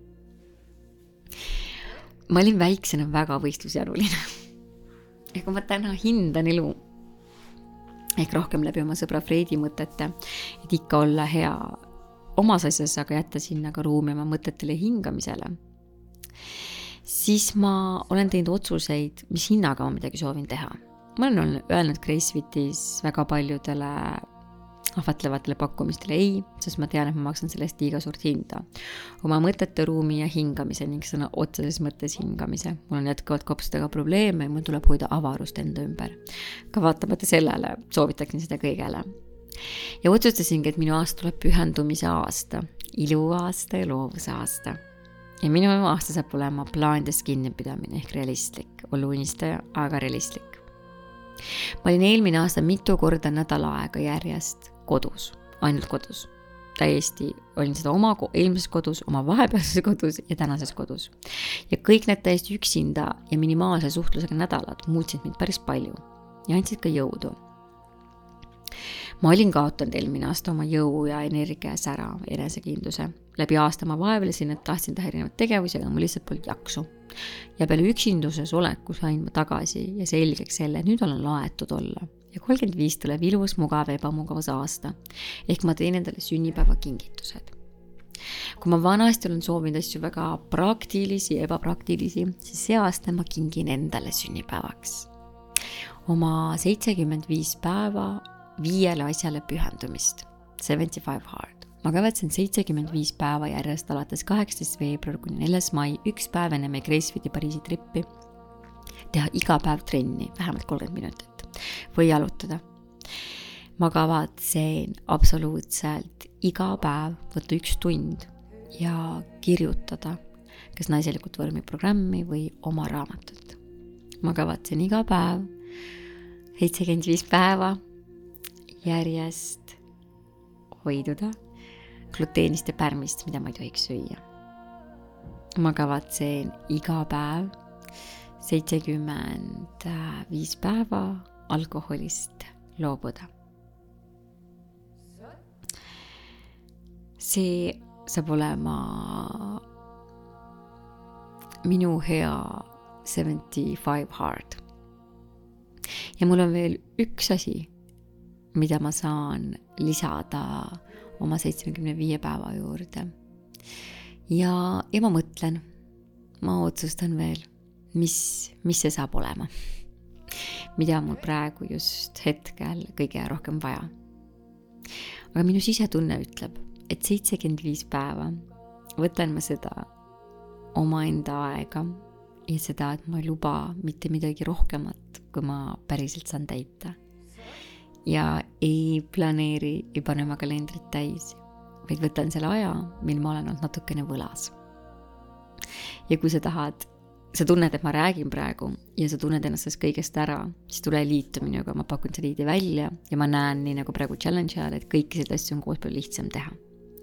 Ma olin väiksena väga võistlusjanuline. Ja kui ma täna hindan elu, ehk rohkem läbi oma sõbra Fredi mõtete, et ikka olla hea omas asjas, aga jätta sinna ka ruumi oma mõtetele hingamisele, siis ma olen teinud otsuseid, mis hinnaga ma midagi soovin teha. Ma olen öelnud Gracefitis väga paljudele ahvatlevatele pakkumistele ei, sest ma tean, et ma maksan sellest liiga suurt hinda. Oma mõtete ruumi ja hingamise ning sõna otseses mõttes hingamise. Mul on jätkavad kopsudega probleeme ja mul tuleb hoida avarust enda ümber. Ka vaatamata sellele soovitaksin seda kõigele. Ja otsustasingi, et minu aasta tuleb pühendumise aasta, iluaasta ja loovuse aasta. Ja minu aasta saab olema plaanidest kinnipidamine ehk realistlik, olla unistaja, aga realistlik. Ma olin eelmine aasta mitu korda nädala aega järjest kodus, ainult kodus. Täiesti olin seda oma eelmises kodus, oma vahepealses kodus ja tänases kodus. Ja kõik need täiesti üksinda ja minimaalse suhtlusega nädalad muutsid mind päris palju ja andsid ka jõudu. Ma olin kaotanud eelmine aasta oma jõu ja energia sära enesekindluse. Läbi aasta ma vaevlesin, et tahtsin teha erinevaid tegevusi, aga mul lihtsalt polnud jaksu. Ja peale üksinduses oleku sain ma tagasi ja selgeks selle, et nüüd olen laetud olla. Ja kolmkümmend viis tuleb ilus, mugav ja ebamugavas aasta. Ehk ma teen endale sünnipäeva kingitused. Kui ma vanasti olen soovinud asju väga praktilisi ja ebapraktilisi, siis see aasta ma kingin endale sünnipäevaks. Oma seitsekümmend viis päeva viiele asjale pühendumist. seitsekümmend viis hard. Ma kavatsen seitsekümmend viis päeva järjest alates kaheksateisest veebruar kuni neljas mai üks päev enne meie Gracefiti Pariisi trippi teha iga päev trenni, vähemalt kolmkümmend minutit või jalutada. Ma kavatsen absoluutselt iga päev võtta üks tund ja kirjutada kas naiselikult vormiprogrammi või oma raamatut. Ma kavatsen iga päev seitsekümmend viis päeva järjest hoiduda gluteenist ja pärmist, mida ma ei tohiks süüa. Ma kavatsen iga päev seitsekümmend viis päeva alkoholist loobuda. See saab olema minu hea seitsekümmend viis hard. Ja mul on veel üks asi, mida ma saan lisada oma seitsekümmend viis päeva juurde. Ja, ja ma mõtlen, ma otsustan veel, mis, mis see saab olema. Mida mul praegu just hetkel kõige rohkem vaja. Aga minu sisetunne ütleb, et seitsekümmend viis päeva võtan ma seda omaenda aega ja seda, et ma ei luba mitte midagi rohkemat, kui ma päriselt saan täita. Ja ei planeeri, ei pane oma kalendrit täis, vaid võtan selle aja, mil ma olen olnud natukene võlas. Ja kui sa tahad, sa tunned, et ma räägin praegu ja sa tunned ennast kõigest ära, siis tule liitu minuga, ma pakun selle idee välja ja ma näen nii nagu praegu challenge ajal, et kõiki seda asju on koos palju lihtsam teha.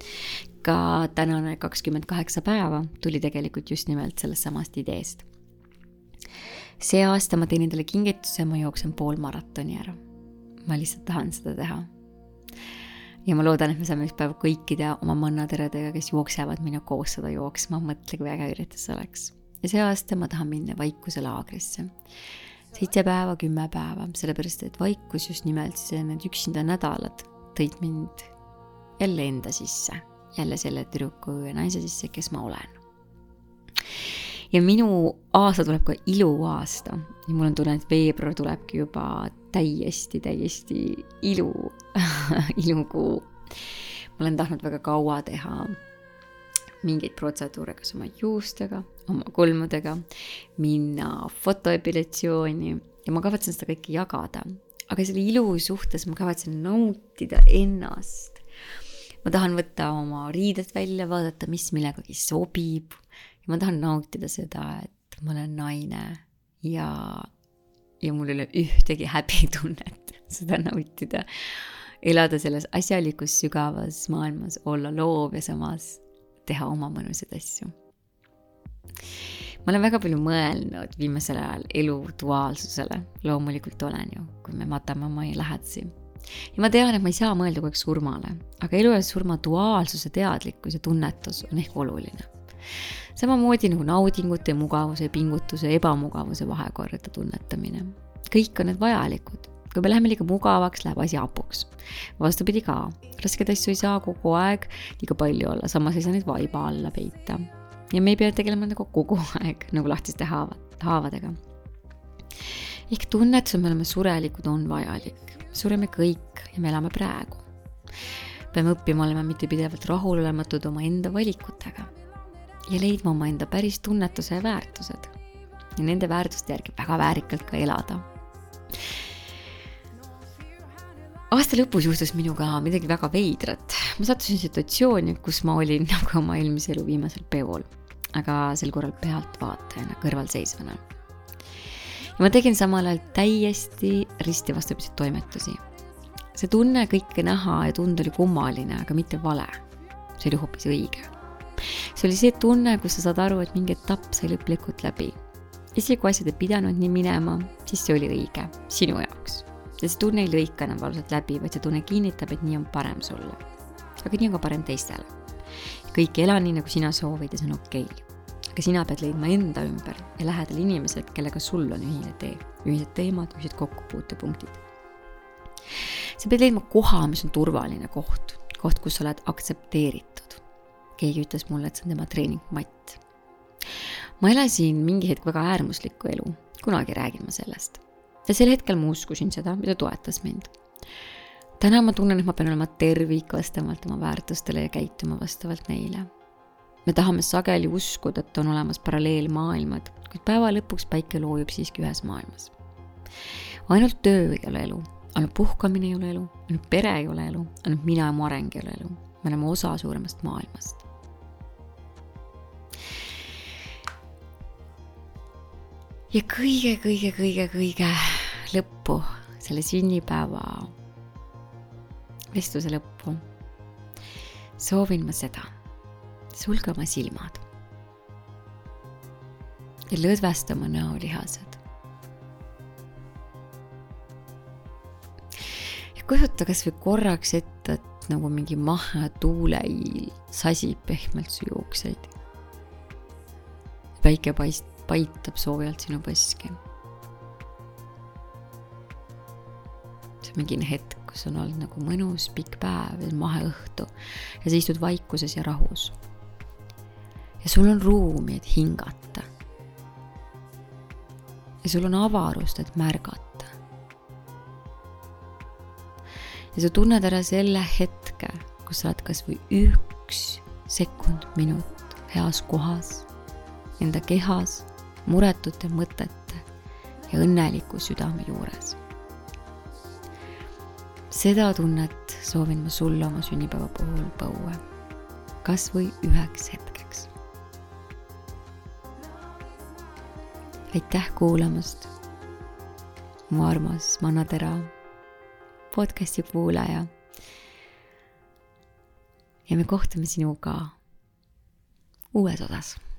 ka tänane kakskümmend kaheksa päeva tuli tegelikult just nimelt sellest samast ideest. See aasta ma teen endale kingituse, ma jooksen pool maratoni ära. Ma lihtsalt tahan seda teha. Ja ma loodan, et me saame üks päev kõikide oma mannateredega, kes jooksevad minna koos seda jooksma, mõtle, kui väga üritus oleks. Ja see aasta ma tahan minna vaikuse laagrisse. Seitse päeva, kümme päeva, sellepärast, et vaikus just nimelt see, need üksinda nädalad tõid mind jälle enda sisse, jälle selle tüdruku ja naise sisse, kes ma olen. Ja minu aasta tuleb ka iluaasta ja mul on tunne, et veebruar tulebki juba täiesti, täiesti ilu, ilukuu. Ma olen tahtnud väga kaua teha mingeid protseduure, kas oma juustega, oma kolmudega, minna fotoepilatsiooni ja ma kavatsen seda kõike jagada. Aga selle ilu suhtes ma kavatsen nautida ennast. Ma tahan võtta oma riided välja, vaadata, mis millegagi sobib. Ja ma tahan nautida seda, et ma olen naine ja, ja mul ei ole ühtegi häbitunnet seda nautida. Elada selles asjalikus sügavas maailmas, olla loov ja samas teha oma mõnusad asju. Ma olen väga palju mõelnud viimasel ajal elu duaalsusele. Loomulikult olen ju, kui me matame oma lähedasi. Ja ma tean, et ma ei saa mõelda kogu aeg surmale, aga elu ja surma duaalsuse teadlikkus ja tunnetus on ehk oluline. Samamoodi nagu naudingute, mugavuse, pingutuse, ebamugavuse vahekorda tunnetamine. Kõik on need vajalikud. Kui me läheme liiga mugavaks, läheb asi hapuks. Vastupidi ka. Rasked asju ei saa kogu aeg liiga palju olla, samas ei saa neid vaiba alla peita. Ja me ei pea tegelema nagu kogu aeg, nagu lahtiste haavadega. Ehk tunnetus, me oleme surelikud, on vajalik. Sureme kõik ja me elame praegu. Peame õppima olema mitte pidevalt rahulolematud oma enda valikutega. Ja leidma oma enda päris tunnetuse ja väärtused. Ja nende väärtuste järgi väga väärikalt ka elada. Aasta lõpus juhtus minuga midagi väga veidrat. Ma sattusin situatsiooni, kus ma olin nagu oma eelmise elu viimasel peol, aga sel korral pealt vaatajana, kõrvalseisvana. Ja ma tegin samal ajal täiesti risti vastupidised toimetusi. See tunne kõike näha ja tunda oli kummaline, aga mitte vale. See oli hoopis õige. See oli see tunne, kus sa saad aru, et mingi etapp sai lõplikult läbi. Isegi kui asjad ei pidanud nii minema, siis see oli õige, sinu jaoks. Ja see tunne ei lõika enam valusalt läbi, vaid see tunne kinnitab, et nii on parem sulle. Aga nii on ka parem teistele. Kõik ela nii, nagu sina soovid ja see on okei. Aga sina pead leidma enda ümber ja lähedal inimesed, kellega sul on ühine tee, ühised teemad, ühised kokkupuutepunktid. Sa pead leidma koha, mis on turvaline koht, koht, kus sa oled aktsepteeritud. Keegi ütles mulle, et see on tema treeningmatt. Ma elasin mingi hetk väga äärmuslikku elu, kunagi räägin ma sellest. Ja sel hetkel ma uskusin seda, mida toetas mind. Täna ma tunnen, et ma pean olema tervik vastavalt oma väärtustele ja käituma vastavalt neile. Me tahame sageli uskuda, et on olemas paralleelmaailmad, kuid päeva lõpuks päike loojub siiski ühes maailmas. Ainult töö ei ole elu, ainult puhkamine ei ole elu, ainult pere ei ole elu, ainult mina ja mu areng ei ole elu. Me oleme osa suuremast maailmast. Ja kõige, kõige, kõige, kõige lõppu, selle sünnipäeva vestluse lõppu, soovin ma seda. Sulge oma silmad ja lõdvesta oma näolihased. Ja kujuta kas või korraks ette, et nagu mingi maha tuuleiil sasib pehmelt su juukseid. Päike paist paitab soojalt sinu põski. See on mingi hetk, kus on olnud nagu mõnus pikk päev ja mahe õhtu ja sa istud vaikuses ja rahus. Ja sul on ruumi, et hingata. Ja sul on avarust, et märgata. Ja sa tunned ära selle hetke, kus sa oled kas või üks sekund minut heas kohas, enda kehas, muretute mõtete ja õnneliku südame juures. Seda tunnet soovin ma sulle oma sünnipäeva puhul põue, kas või üheks hetkeks. Aitäh kuulamast, mu armas Manna Tera podcasti kuulaja. ja me kohtume sinuga uues osas.